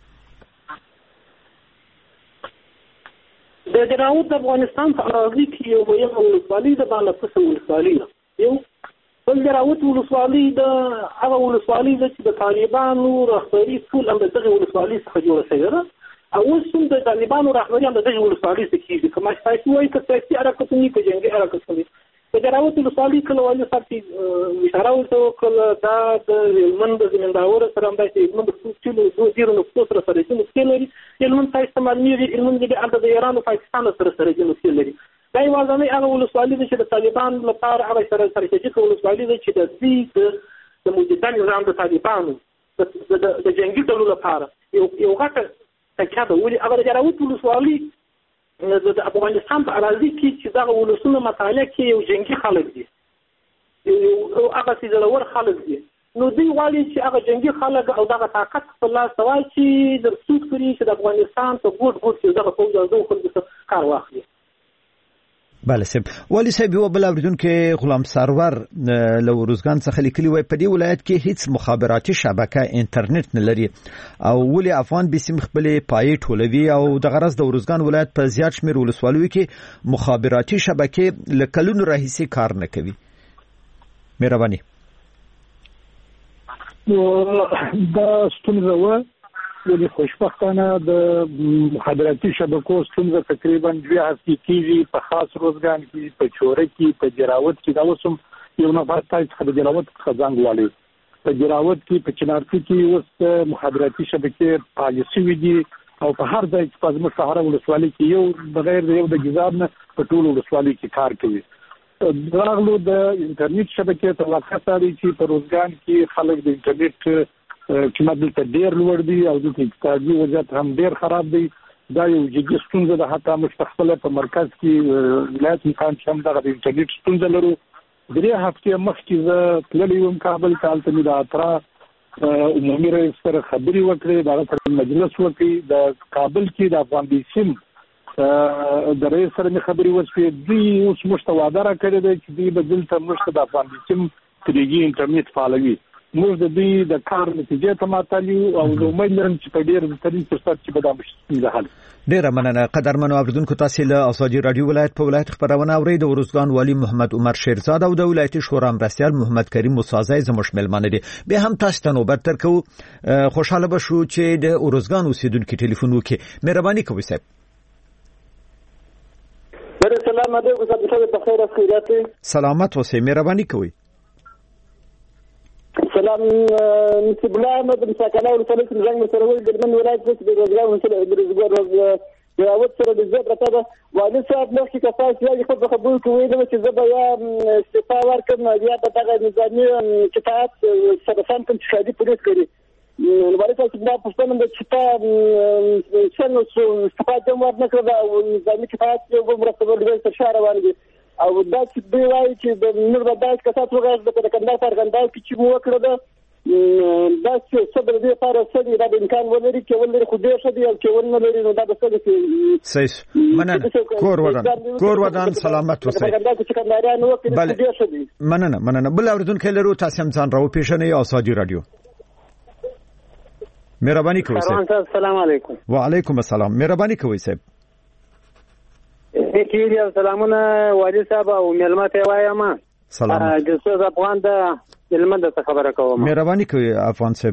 د دهراوت د افغانستان په اراضي کې یو مهمه ولسوالۍ ده، بالفسه ولسوالۍ ده. یو بل دهراوت ولسوالۍ د هغه ولسوالۍ ده چې د طالبانو رهبري ټول هم د دغې ولسوالۍ څخه جوړه شوې ده. او اوس هم د طالبانو رهبري هم د دغې ولسوالۍ څخه کېږي. که مشتاقي وایي که سیاسي حرکتونه وي که جنګي حرکتونه وي، په جراوت ولسوالۍ کله والي صاحب چې اشاره ورته وکړه دا د هلمند د زمینداور سره همداسې هلمند څو ډېرو نقطو سره سرحدي نقطې لري. هلمند ښایسته معلومېږي هلمند چې هلته د ایران او پاکستان سره سرحدي نقطې لري. دا یوازینۍ هغه ولسوالي ده چې د طالبان لپاره هغه سره ستراتیژیکه ولسوالي ده چې د دوی د موجوده نظام د طالبانو د جنګي ډلو لپاره یو یو غټه تکیه ده. ولې هغه د جراوت ولسوالي د افغانستان په اراضي کې چې دغه ولسونه مطالعه کې یو جنګي خلک دي او هغه چې زړور خلک دي، نو دوی غواړي چې هغه جنګي خلک او دغه طاقت په لاس واچي د څوک کړي چې د افغانستان په ګوټ ګوټ کې دغه پوځ او خلکو څخه کار واخلي. بله صاحب. والی صاحب یو بل اوریدونکو غلام سرور له ورزګان څخه لیکلي وای په دې ولایت کې هیڅ مخابراتي شبکه انټرنیټ نه لري او ولې افغان بسم خپل پای ټولوي او د غرض د ورزګان ولایت په زیات شمیر ولسوالیو کې مخابراتي شبکه لکلونو راهیسي کار نه کوي. مهرباني. دا ستونزه و ولې خوشبختانه د مخابراتي شبکو ستونزه تقریبا دوه هفتې کېږي په خاص روزګان کې، په چوره کې، په جراوت کې. دا اوس هم یو نفر تاسو د جراوت خزانګ والی په جراوت کې په چنارتي کې اوس مخابراتي شبکې پالیسي ودی او په هر ځای کې په ځمکه سهاره ولسوالۍ کې یو بغیر یو د جزاب نه په ټول ولسوالۍ کې کار کوي. دغلو د انټرنیټ شبکې ته وخت لري چې په روزګان کې خلک د انټرنیټ چې دلته ډېر لوړ دي او د اقتصادي وضعیت هم ډېر خراب دی. دا یو جدي ستونزه ده. حتی مستقبل په مرکز کې ولایت امکان چې هم دغه د انټرنیټ ستونزه لرو. درې هفتې مخکې زه تللی وم کابل ته، هلته مې د اترا عمومي رئیس سره خبرې وکړې، د هغه سره مجلس وکړي. د کابل کې د افغان بیسیم د رئیس سره مې خبرې وشوې. دوی اوس موږ ته وعده راکړې ده چې دوی به دلته موږ ته د افغان بیسیم تریجي انټرنیټ فعالوي. موږ د دوی د کار نتیجې ته ماتالي او زه امید لرم چې په ډېر بهترین فرصت کې به دا مشکل حل. ډېره مننه قدرمنو اوریدونکو. تاسو له ازادي رادیو ولایت په ولایت خبرونه اورئ. د ورزګان والی محمد عمر شیرزاد او د ولایتي شورا مرستیال محمد کریم موسازی زموږ ملمانه دي. بیا هم تاسو ته نوبت درکو. خوشاله بشو چې د ورزګان اوسیدونکو ټلیفون وکړي. مهرباني کوئ صاحب. بله سلام علیکم صاحب، بخیر خیریت. سلامت اوسئ. مهرباني کوئ. سلام نصیب الله احمد مساکنه ولسوالۍ کې زنګ مسرول ګرمن ولایت کې د روزګار مسله د روزګار یو سره د زړه راته ده. والي صاحب مخکې که تاسو یې خو خبرې کوئ چې زه به یا استعفا ورکړم یا به دغه نظامي کفایت سره سم کوم چې ښادي پولیس کړي. والي صاحب چې دا پوښتنه ده چې تا څنګه استعفا دې ورنه کړه او نظامي کفایت یو به مرسته ورکړي تر شا روان دي او دا چې دوی وایي چې د نور به داسې کسات وغږېږي د کندهار څرګندال کې چې مو وکړه ده دا چې څه د دې لپاره څه دي دا د امکان ولري چې ولري خو ډېر ښه دي او چې ونه لري نو دا به څه دي. صحیح. مننه. کور ودان کور ودان سلامت اوسئ. مننه مننه. بل اوریدونکو لرو تاسو هم ځان راو پیژنئ. ازادي رادیو. مهرباني کوئ صاحب. السلام علیکم. وعلیکم السلام. مهرباني کوئ صاحب. کیږي. سلامونه والي صاحب او ملمته وایم. سلام. جسوس افغان د علم د خبره کوم. مهرباني کوئ افغان صاحب.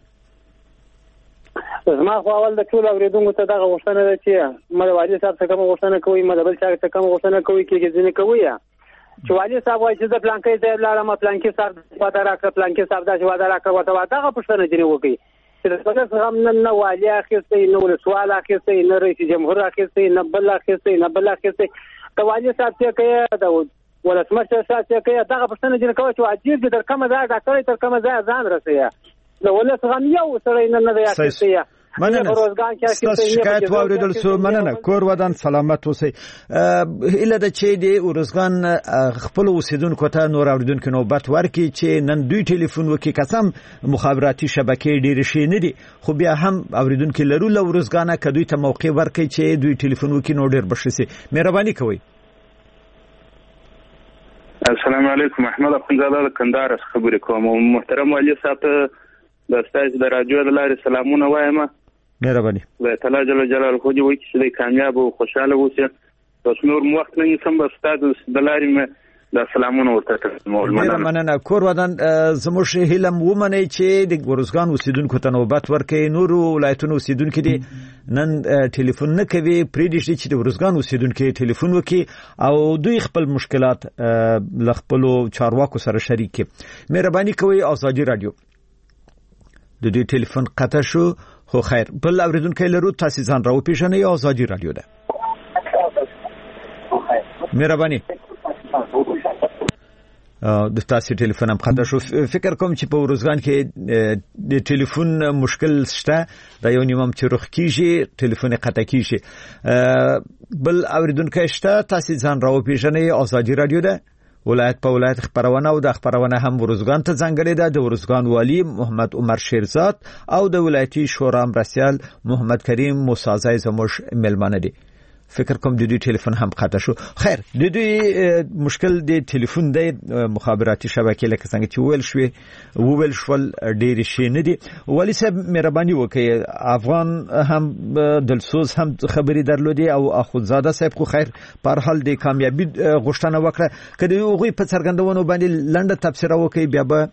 زما خو اول د ټول اوریدونکو ته دغه غوښتنه ده چې مله والي صاحب څخه کوم غوښتنه کوي، مله بل څخه څخه کوم غوښتنه کوي کې ځینې کوي چې والي صاحب وايي چې د پلانکې ځای لاړم پلانکې صاحب وعده راکړه پلانکې صاحب دا وعده راکړه ورته دغه پوښتنه ځینې وکړي چې د څنګه هم نه والي اخیستې نه ولسوال اخیستې نه رئیس جمهور اخیستې نه بل اخیستې نه بل اخیستې د والي صاحب څخه کوي د ولسمشر صاحب څخه کوي دغه پوښتنه ځینې کوي چې عجیب دي تر کومه ځای ډاکټر تر کومه ځای ځان رسېږي د ولس غم یو سره نه نه اخیستې. مننه. ستاسو شکایت واوریدل سو. مننه. کور ودان سلامت اوسئ. اله د چې د ورزګان خپل اوسیدونکو ته نور اوریدونکو نوبت ورکړي چې نن دوی ټلیفون وکړي. قسم مخابراتي شبکې ډېر شي نه دي خو بیا هم اوریدونکو لرو له ورزګان ک دوی ته موقع ورکړي چې دوی ټلیفون وکړي نو ډېر بشي. مهرباني کوئ. السلام علیکم. احمد اخوندزاده کندهار خبرې کوم. محترم والي صاحب د ستاسو د رادیو د لارې سلامونه وایم. مهرباني. الله تعالی جل جلاله خو دې وکړي چې کامیاب او خوشاله اوسئ. اوس نور وخت نه سم به ستاسو د لارې د سلامونه ورته تقدیمول. ډیره مننه. کور ودان زموږ هیلم ومني چې د ګورزګان اوسیدونکو ته نوبت ورکړي. نور ولایتونو اوسیدونکو دي نن ټلیفون نه کوي، پریږدي چې د ګورزګان اوسیدونکو ټلیفون وکړي او دوی خپل مشکلات ل خپل چارواکو سره شریک کړي. مهرباني کوئ. ازادي رادیو د دې ټلیفون قطع شو، خو خیر بل اوریدونکو لرو. تاسو ځان راو پیژنئ. ازادي رادیو ده. مهرباني. د تاسو ټلیفون هم قطع شو. فکر کوم چې په ورزګان کې د ټلیفون مشکل شته، دا یو نیمم چې رخ کیږي ټلیفون قطع کیږي. بل اوریدونکو شته، تاسو ځان راو پیژنئ. ازادي رادیو ده. ولایت په ولایت خبرونه او د خبرونه هم ورزګان ته ځانګړې ده. د ورزګان والی محمد عمر شیرزاد او د ولایتي شورا مرسیال محمد کریم موسازای زموږ ملمانه دي. فکر کوم د دوی ټلیفون هم قطع شو. خیر د دوی مشکل د ټلیفون دی مخابراتي شبکې لکه څنګه چې ویل شوې وویل شول ډېر شي نه دي. ولی صاحب مهرباني وکړئ. افغان هم دلسوز هم خبري درلودي او اخوندزاده صاحب خو خیر په هر حال د کامیابی غوښتنه وکړه. کله هغه په څرګندونو باندې لنډه تفسیر وکړي بیا به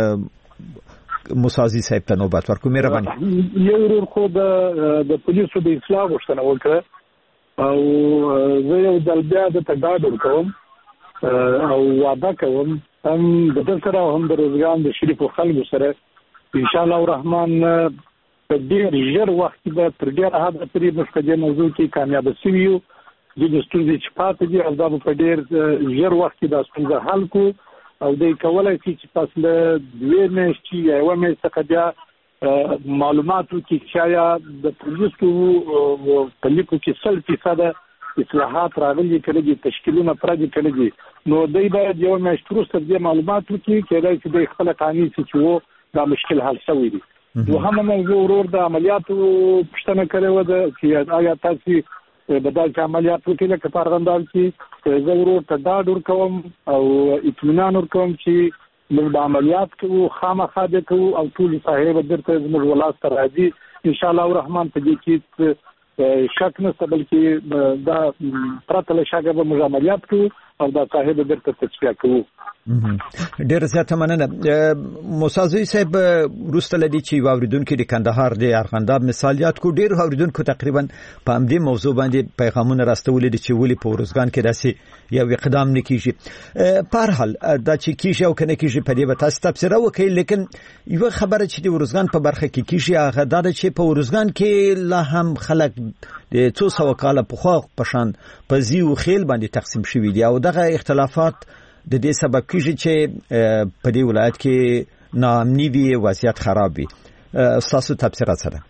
موسازي صاحب ته نوبت ورکو. مهرباني. یو ورور خو د پولیسو د اصلاح غوښتنه وکړه او زه یو ځل بیا د تګاډ ورکوم او وعده کوم هم د ده سره هم د روزګان د شریفو خلکو سره ان شاء الله الرحمن په ډېر ژر وخت کې به تر ډېره حده پورې موږ په دې موضوع کې کامیابه سوي یو. ځینې ستونزې چې پاتې دي او دا به په ډېر ژر وخت کې دا ستونزه حل کړو او دی کولی شي چې تاسو له دوې میاشتې یا یوه میاشت څخه بیا معلوماتو کې شاید د پولیسو په لیکو کې سل فیصده اصلاحات راغلي، کله چې تشکیلونه پردي کړي دي، نو دوی باید یو میاشت وروسته د معلوماتو کې کېدای شي د خپل قانوني چې وو دا مشکل حل شوی دی. دوهمه موضوع ورور د عملیاتو پوښتنه کړې وه ده چې آیا تاسو به داسې عملیات وکړي لکه په ارغنداب کې. زه ورور ته ډاډ ورکوم او اطمینان ورکوم چې موږ به عملیات کوو، خامخا به کوو او ټول ساحې به درته زموږ ولاس ته راځي ان شاء الله الرحمن. په دې کې شک نشته، بلکې دا پرته له شکه به موږ عملیات کوو او دا ساحې به درته تصفیه کوو. ډېر زیاته مننه. موسازوی صاحب وروسته لدی چې واوریدونکو د کندهار د ارغنداب مثال یاد کو، ډېر واوریدونکو تقریبا په همدې موضوع باندې پیغامونه راستولي دي چې ولې په ورزګان کې داسې یو اقدام نه کیږي. په هر حال دا چې کیږي او کنه کیږي په دې به تاسو تفسیر وکړئ، لیکن یو خبره چې د ورزګان په برخه کې کیږي هغه دا ده چې په ورزګان کې لا هم خلک د څو سو کاله پخوا په شان په زی او خیل باندې تقسیم شوي دي او دغه اختلافات د دې سبب کیږي چې په دې ولایت کې ناامني وي، وضعیت خراب وي. تاسو تفسیر سره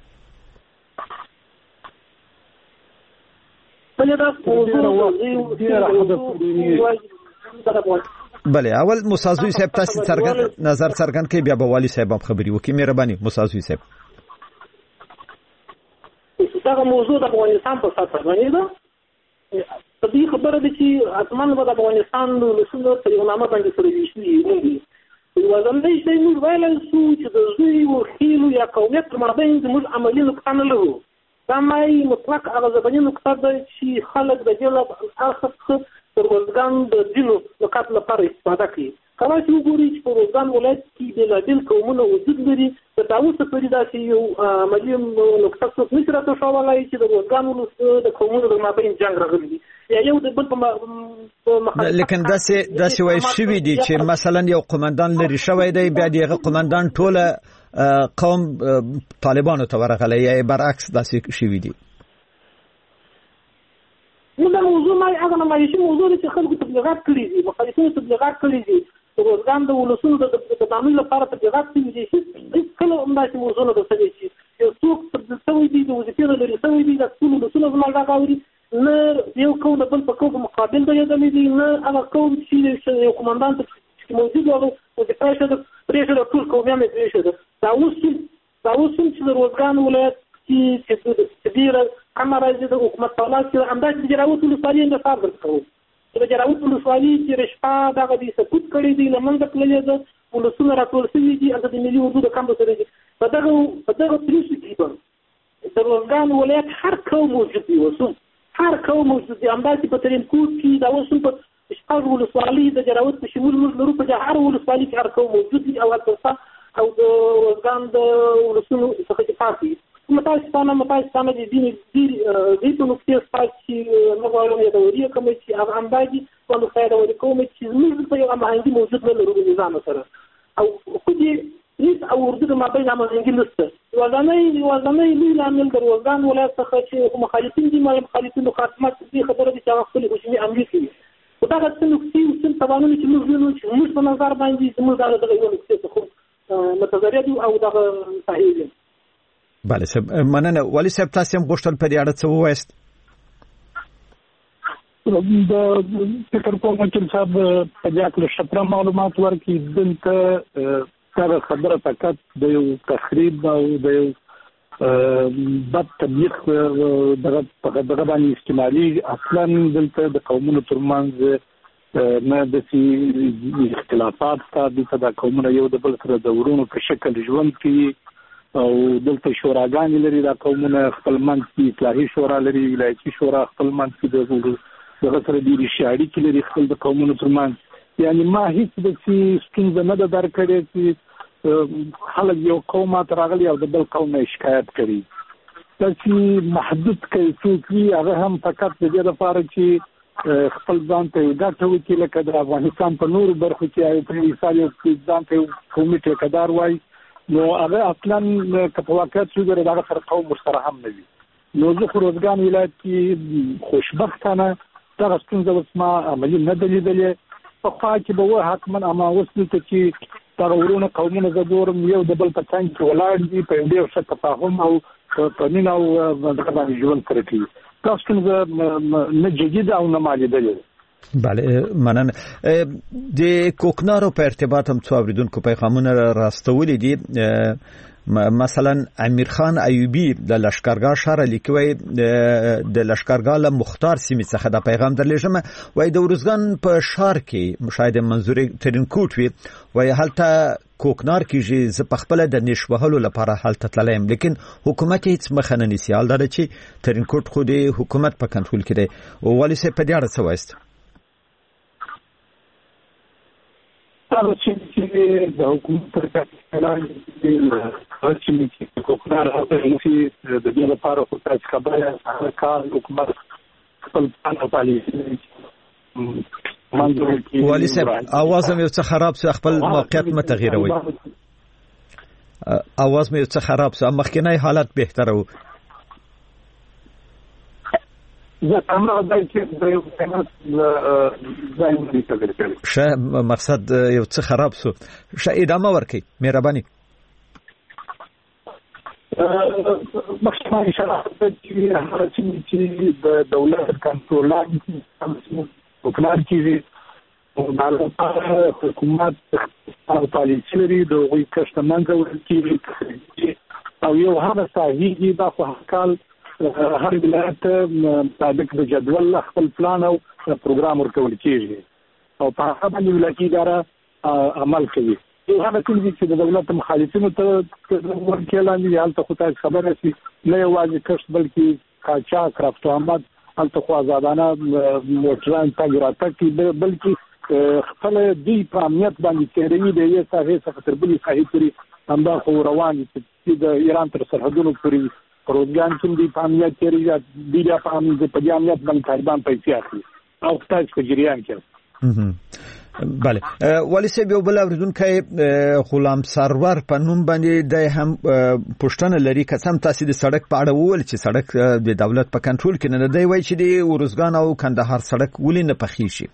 بله اول موسازوی صاحب تاسو څرګند نظر څرګند کړئ بیا به والی صاحب هم خبري وکړي. مهرباني موسازوی صاحب. دا موضوع د افغانستان په سطح باندې ده. په دې خبره ده چې اتمن به د افغانستان له څو تر یو نامه باندې سره ویشي دي. یو ځل چې موږ ویل سو چې د زوی او خېلو یا قومیت تر مابین زموږ عملي نقطه نه لرو. دا مای مطلق هغه ځبني نقطه ده چې خلک د دې له اخر تر ورزګان د دینو نقاط لپاره استفاده کوي. کله چې وګورئ چې په ورزګان ولایت کې بېلابېل قومونه وجود لري، د داوود پورې داسې یو عملي نقطه څوک نشي راټولولی چې د ورزګان د قومونو د مابین جنګ راغلی دی یا یو د بل په. لیکن داسې داسې وایي شوي دي چې مثلا یو قومندان لري شوی دی، بیا د هغه قومندان ټوله قوم طالبانو ته ورغلی یا برعکس داسې شوي دي. نو دا موضوع ما هغه نه مایشي موضوع چې خلکو تبلیغات کړي دي، مخالفینو تبلیغات کړي دي، ورزګان د ولسونو د تضامن لپاره تبلیغات کړي دي. هیڅ کله هم داسې موضوع نه ده شوې چې یو څوک تبدیل شوی دی، د وظیفې نه لرې شوی دی، د ټول ولسونه زما غږ اوري، نه یو قوم د بل په قوم مقابل دی یادوي دي، نه هغه قوم چې یو قومندان چې موجود و وظیفه یې شده پرېښوده ټول قومیان یې پرېښوده. دا اوس دا اوس هم چې د ورزګان ولایت چې ډېره کمه راځي د حکومت په لاس کې همداسې د جراوت ولسوالي انتخاب درته کوو چې د جراوت ولسوالي تېره شپه دغه دوی سقوط کړی دی، له منځه تللې ده، ولسونه راټول شوي دي، هلته د ملي اردو د کمبو سره دي. په دغه په دغه پریسو کې به د ورزګان ولایت هر قوم موجود دی، اوس هر قوم موجود دی. همداسې په ترینکوټ کې دا اوس هم په هغه ولسوالۍ د جراوت په شمول موږ لرو په هر ولسوالۍ کې هر قوم موجود دي او هڅه او د وزګان د ولسونو څخه چې پاتې متاسفانه متاسفانه د دې د دې په نقطه چې نو غواړم یو ډول کوم چې هغه امباجي په نو خیر او کوم چې موږ په یو امهنګي موجود نه لرو نظام سره او خو دې هیڅ او ورته ما بین امهنګي نشته وزنۍ وزنۍ لوی عامل د وزګان ولایت څخه چې مخالفین دي مخالفین خاصمت دې خبره دي چې خپل حکومت عملي کوي دا څه نقطې او څه توانونه چې موږ وینو چې موږ په نظر باندې موږ دا دغه یو نقطې څخه متضرر او دغه صحیح دي. بله سب مننه. ولی صاحب تاسو هم غوښتل په دې اړه څه ووایست؟ د فکر کوم چې صاحب په دې اړه شپره معلومات ورکړي دلته دا خبره فقط د یو تخریب او د یو بد تبلیغ دغه دغه باندې استعمالي اصلا دلته د قومونو ترمنځ نه د سي اختلافات ته د قومونو یو د بل سره د ورونو په شکل ژوند کوي او دلته شوراګانې لري د قومونو خپل منځ کې اصلاحي شورا لري ولایتي شورا خپل منځ کې د دغه سره د ریشاړي کې لري خپل د قومونو ترمنځ یعنی ما هیڅ د سي ستونزه نه در کړې چې خلک یو قوم تراغلي او د بل قوم شکایت کوي دا چې محدود کیفیت هغه هم فقط د دې لپاره چې خپل ځان ته ګټه وکړي لکه د افغانستان په نورو برخو کې یو په مثال یو ځان ته قومي ټیکدار وای نو هغه اصلا په واقعیت کې دغه سره قوم مشترک هم نه وي نو زه خروزګان ولایت کې خوشبختانه دا ستونزه وسما عملي نه دلیدلې په خوا کې به و حتما اما وسل ته چې دا ورونه قومونه زدورم یو د بل په څنګ کې ولاړ دي په ډېر ښه تفاهم او په مینه او دغه باندې ژوند کوي تاسو څنګه نه جديد او نه مالي دي. بله مننه. د کوکنارو په ارتباط هم څو اوریدونکو پیغامونه راستولې دي مثلا امیر خان ایوبی د لشکرګاه شهر لیکوي د لشکرګاه له مختار سیمه څخه د پیغام درلېږم وای د ورزګان په شهر کې مشاهده منظوري ترینکوټ وی وای هلته کوکنار کېږي ز په خپل د نشوهلو لپاره هلته تللایم لیکن حکومت هیڅ مخه نه نیسي حال دا چې ترینکوټ خو د حکومت په کنټرول کې دی او ولی سه په دې اړه څه وایست؟ هغه چې د حکومت پر کاران دي هغه چې کوکنار هغه چې د دې لپاره خو تاسو خبره هغه کار حکومت خپل پلان پالیسي والی صاحب आवाज مې څه خراب سو خپل موقعیت متغیروي आवाज مې څه خراب سو مخکنی حالت بهتره و زه امر دای چې د یو قیمت ځای مې شه مقصد یو څه خراب سو شه ادامه ورکړئ مهرباني مخکې اشاره چې هغه چې د دولت کنټرول وکړل کیږي او د لپاره حکومت او پالیسي لري د غوي کشتمنځ ورکیږي او یو هغه صحیح دا خو حقال هر ولایت مطابق د جدول خپل پلان او پروګرام ورکول کیږي او په هغه باندې ولایتي اداره عمل کوي یو هغه چې د دولت مخالفینو ته ورکړل دي حالت خو تاسو خبره سي نه یوازې کښ بلکې کاچا کرافت احمد البته خو آزادانه موټران تګ راتګ کې بلکې خپل دی په امنیت باندې تیروي د یو څه څخه تر بلې څخه پورې همدا خو روان دي چې د ایران تر سرحدونو پورې روزګان کې دی په امنیت تیروي دی په امنیت په امنیت باندې طالبان پیسې اخلي او تاسو په جریان کې بله ولی صاحب یو بل اوریدونکی غلام سرور په نوم باندې د هم پښتنه لري قسم تاسو د سړک په اړه وول چې سړک د دولت په کنټرول کې نه دی وای چې د ورزګان او کندهار سړک ولې نه پخې شي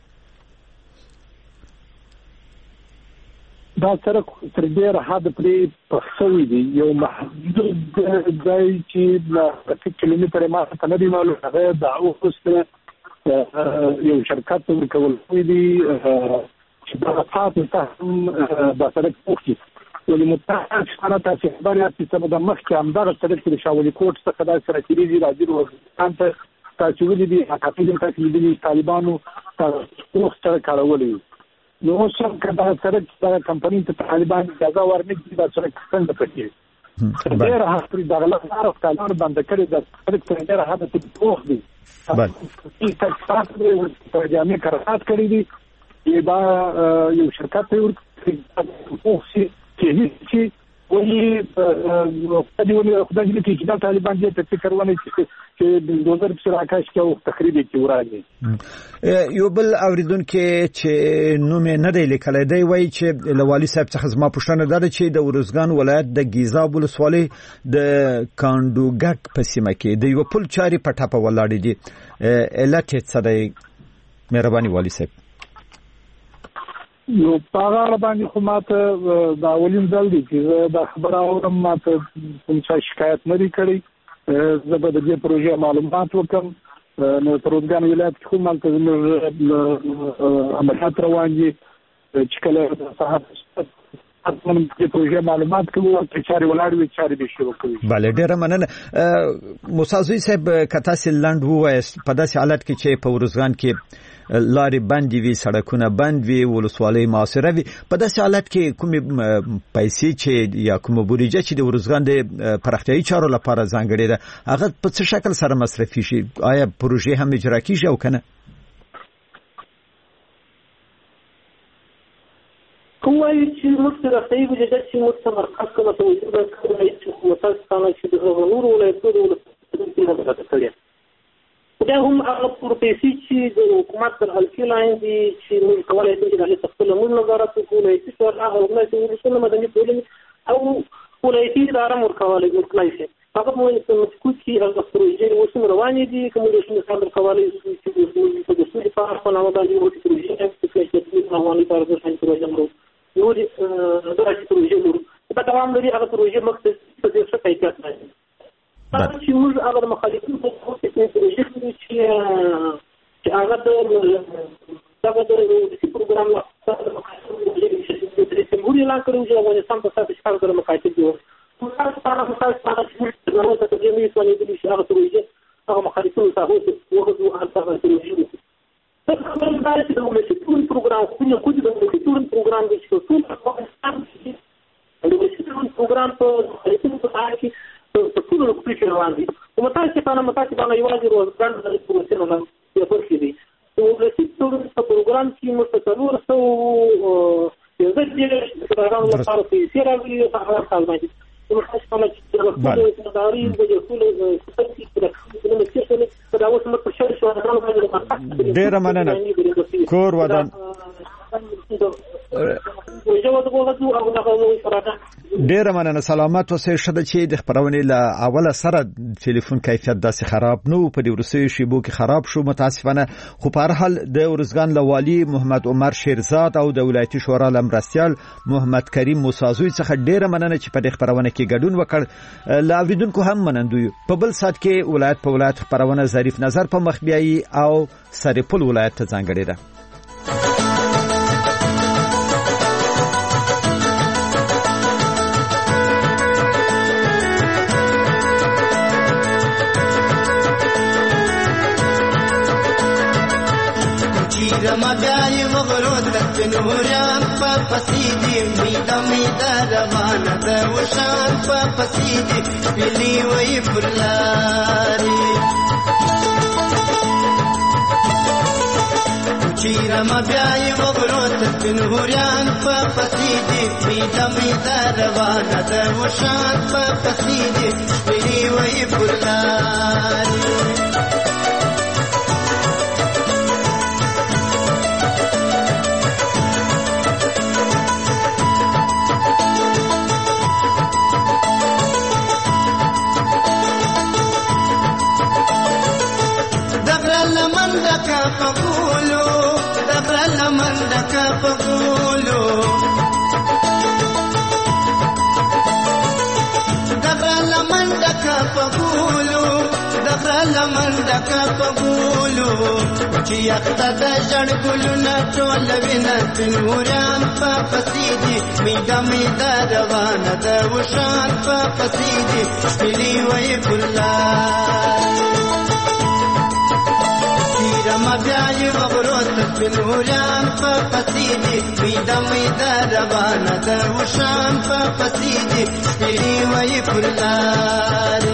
دا سړک تر ډېر حد پرې پخښوي دی یو محدود ځای چې په کیلومتر ما ته نه دی معلوم هغه د اوسه یو شرکت ورکول دي چې دا تاسو ته د سړک پوښتنه ولې متحد شته تاسو خبرې چې د مخکې هم دا سړک د شاولي کوټ څخه د سرکري دي راځي ورته تاسو ولې دي حقیقت تاسو دي طالبانو تاسو سره کارولې نو څنګه کدا سړک د کمپنۍ ته طالبان اجازه ورنکړي دا سړک څنګه پکې ډېر هڅې د غلطو کارونو باندې کړې د سړک ته ډېر هڅې پوښتنه بله ای تاسو په جامع قرارات کړی دي دا یو شرکت ته ورکړي چې وایي خدای دې کې چې طالبان دې ته فکر ونه چې د دوه هزار راکاش کې او تخریب کې ورانه یو بل اوریدونکو چې نوم نه دی لیکلی دی وایي چې لوالي صاحب څخه زما پوښتنه ده چې د ورزګان ولایت د ګیزاب ولسوالۍ د کاندوګک په سیمه کې د یو پل چاري په ټاپه ولاړې دي علت یې څه دی مهرباني والي صاحب؟ نو پاغه باندې خو ماته دا اولین ځل دی چې دا خبره اورم، ماته کوم څه شکایت نه دی کړی. زه به د دې پروژې معلومات وکم. نو پروګرام ولایت خو مالته د عملیات روان دي چې کله صحافت اتمن د پروژې معلومات کوو چې چاري ولاړ وي چاري به شروع کوي. بله ډیره مننه موسی زوی صاحب. کته سیلند وایس په داسې حالت کې چې په ورزګان کې لارې بندې وي، سړکونه بند وي، ولسوالۍ معاصره وي، په داسې حالت کې کومې پیسې چې یا کومه بودیجه چې د ورزګان د پراختیایي چارو لپاره ځانګړې ده هغه په څه شکل سره مصرفي شي؟ آیا پروژې هم اجرا کیږي او کنه؟ کوم وایي چې موږ پراختیایي بودیجه چې موږ تمرکز کوو ته وایي چې متاسفانه چې د نورو ولایتونو د ولایتونو کړی دا هم هغه پروسې چې د حکومت تر حلقې لاندې چې موږ کولای شو چې د خپل موږ نظارت وکړو چې څو هغه ولایتونه چې مدني ټولنې او ولایتي اداره ورکولای ورکړای شي. هغه مو چې مسکوت کې هغه پروژې اوس روانې دي کوم د شنو څنګه کولای شي چې د دوی په اړه نه باندې یو پروژې چې چې روانې تر اوسه څنګه پروژې مرو نو د دغه پروژې مرو په دوام لري هغه پروژې مقصد څه څه کیفیت لري. چې موږ هغه د مخالفینو په خوا کې پروژې چې چې هغه د دغه د پروګرام د سیمبولي اعلان کړو چې افغانستان په ساده شکل سره مخاطب دي. مثال ستاسو مثال ستاسو چې نو ته د دې څه نه دي چې هغه پروژې هغه مخالفینو ته وګورو او هغه پروژې دا خبره ده چې د ولسي پروګرام خو نه کوي د ولسي پروګرام د څه څه افغانستان کې د ولسي پروګرام په مخالفینو په اړه کې په ټول کې روان دي. او متاسفانه متاسفانه یوازې روزګار د پروسې نه یو څه دي. او د سیستم په پروګرام کې مستقلور سو یو ځل چې پروګرام لپاره پیسې راغلي او هغه حال باندې نو متاسفانه چې د مداري د ټول ستاسو په نوم کې څه دا اوس مت شر شو راغلي. ډیر مننه کور ودان ډیره مننه. سلامت اوسئ. شته چې د خبرونې له اوله سره ټلیفون کیفیت داسې خراب نو په دې ورسې شیبو کې خراب شو متاسفانه. خو په هر حال د ورزګان لوالي محمد عمر شیرزاد او د ولایتي شورا لمرستیال محمد کریم موسازوی څخه ډیره مننه چې په دې خبرونه کې ګډون وکړ. لا اوریدونکو هم منندوی. په بل سات کې ولایت په ولایت خبرونه ظریف نظر په مخ بیایي او سرپل ولایت ته ځانګړي ده. رمضان مغرور تنوران په پسیدي میدا میدا روانه ده وشان په پسیدي بلی وی پرلاري چې رمضان مغرور تنوران په پسیدي میدا میدا روانه ده وشان په پسیدي بلی وی پرلاري پغولو دغل مندک پغولو دغل مندک پغولو دغل مندک پغولو چې یخت د جړ ګلونه ټول وینا تنوران په پسیدي میګه میدا روانه ده وشان په پسیدي سپلی وی ګلار رمضان مغرور تنوران په پسیدي میدا میدا روانه ده وشان په پسیدي سپلی وی ګلار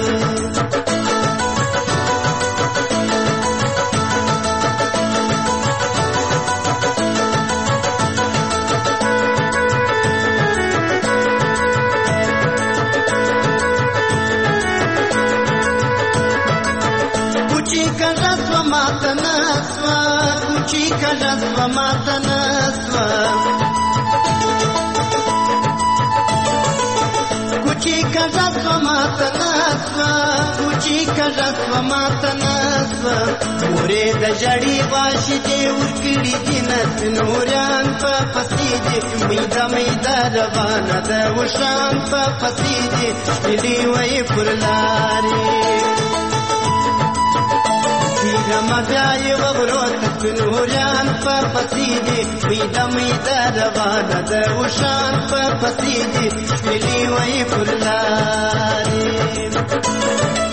کوچی کله سوه ماته نه سوه کوچی کله سوه ماته نه سوه کوچی کله سوه ماته نه سوه مورې د ژړې غواشي دې ورکړي دي نسنوریان په پسې دي میده میده روانه ده وشان په پسې دي شپېلې وایي پر لارې تیرمه بیا یې وغرو ته سنوریان په پسې دي میده میده روانه ده وشان په پسې دي شپېلې وایي پر لارې